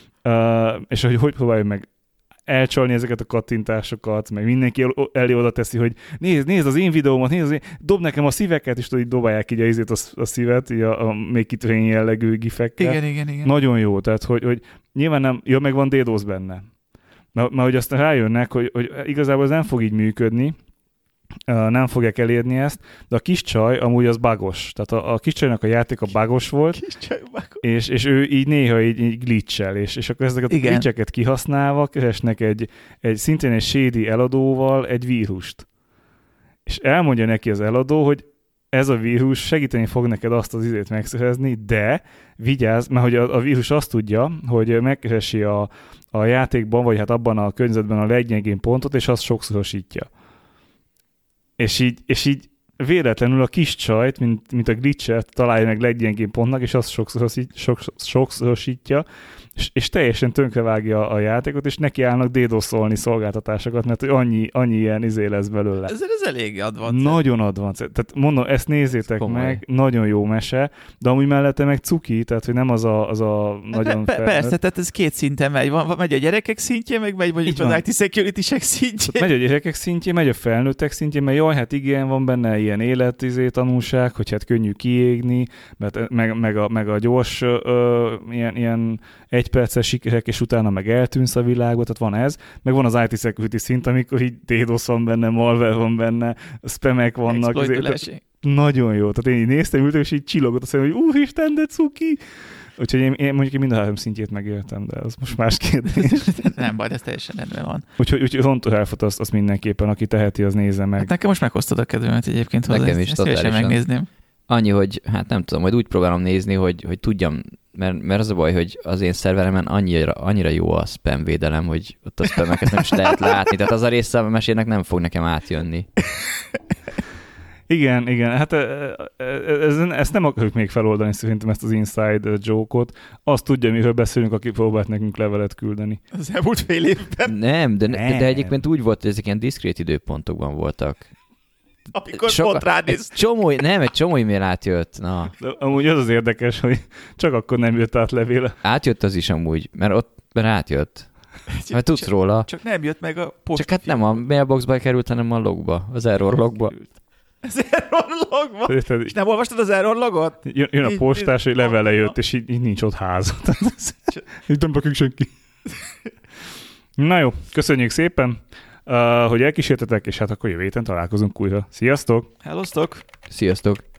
uh, és hogy hogy próbáljuk meg elcsalni ezeket a kattintásokat, meg mindenki elé oda teszi, hogy nézd, nézd az én videómat, nézd, az én... dob nekem a szíveket, és tudod, így dobálják így a, izét, a, a szívet, így a, a még kitörén jellegű gifekkel. Igen, igen, igen. Nagyon jó, tehát hogy, hogy nyilván nem, jó, meg van DDoS benne. Mert, mert hogy aztán rájönnek, hogy, hogy igazából ez nem fog így működni, nem fogják elérni ezt, de a kis csaj amúgy az bugos. Tehát a, a kis csajnak a játék a bugos volt, és, és ő így néha így, így glitchel, és, és akkor ezeket igen. a glitcheket kihasználva keresnek egy, egy szintén egy shady eladóval egy vírust. És elmondja neki az eladó, hogy ez a vírus segíteni fog neked azt az izét megszerezni, de vigyázz, mert hogy a, a vírus azt tudja, hogy megkeresi a, a játékban, vagy hát abban a környezetben a leggyengébb pontot, és azt sokszorosítja. És így, és így véletlenül a kis csajt, mint, mint a glitchet találja meg leggyengébb pontnak, és azt sokszorosítja, és, és teljesen tönkrevágja a játékot, és neki állnak dédoszolni szolgáltatásokat, mert annyi, annyi ilyen izé lesz belőle. Ez, ez elég advanced. Nagyon advanced. Tehát mondom, ezt nézzétek Komoly. meg, nagyon jó mese, de amúgy mellette meg cuki, tehát hogy nem az a, az a nagyon Pe- Persze, tehát ez két szinten megy. Van, megy a gyerekek szintje, meg megy mondjuk az i té security-sek szintje. Tehát megy a gyerekek szintje, megy a felnőttek szintje, mert jaj, hát igen, van benne ilyen élet izé, tanulság, hogy hát könnyű kiégni, mert meg, meg, a, meg a gyors ö, ilyen, ilyen egyperces sikerek, és utána meg eltűnsz a világba, tehát van ez. Meg van az i té security szint, amikor így DDoS van benne, malware van benne, spamek vannak. Ezért, nagyon jó. Tehát én így néztem, ültem, és így csillogott a szemem, hogy úristen, de cuki! Úgyhogy én, én mondjuk én mind a három szintjét megéltem, de az most más kérdés. Nem baj, ez teljesen rendben van. Úgyhogy, úgyhogy Zonto Health-ot azt, azt mindenképpen, aki teheti, az nézze meg. Hát nekem most meghoztad a kedvemet egyébként hozzá. Nekem is totálisan. Megnézném. Annyi, hogy hát nem tudom, majd úgy próbálom nézni, hogy, hogy tudjam, mert, mert az a baj, hogy az én szerveremen annyira, annyira jó a spam védelem, hogy ott a spameket nem is lehet látni, tehát az a része a mesének nem fog nekem átjönni. Igen, igen, hát ez, ezt nem akarjuk még feloldani szerintem, ezt az inside joke-ot. Azt tudja, miről beszélünk, aki próbált nekünk levelet küldeni. Az elmúlt fél évben. Nem, de, nem. de egyébként úgy volt, hogy ezek ilyen diszkrét időpontokban voltak. Amikor Soka, pont ránéz. Csomó, nem, egy csomó e-mail átjött. Na. De amúgy az az érdekes, hogy csak akkor nem jött át levél. Átjött az is amúgy, mert ott mert átjött. Mert tudsz csak, róla. Csak nem jött meg a post. Csak hát nem a mailboxba került, hanem a logba, az error logba. Az error logba? És nem olvastad az error logot? Jön, jön a postás, hogy levele jött, és így, így nincs ott háza. Így nem rakjuk senki. Na jó, köszönjük szépen, uh, hogy elkísértetek, és hát akkor jövő héten találkozunk újra. Sziasztok! Hellosztok! Sziasztok!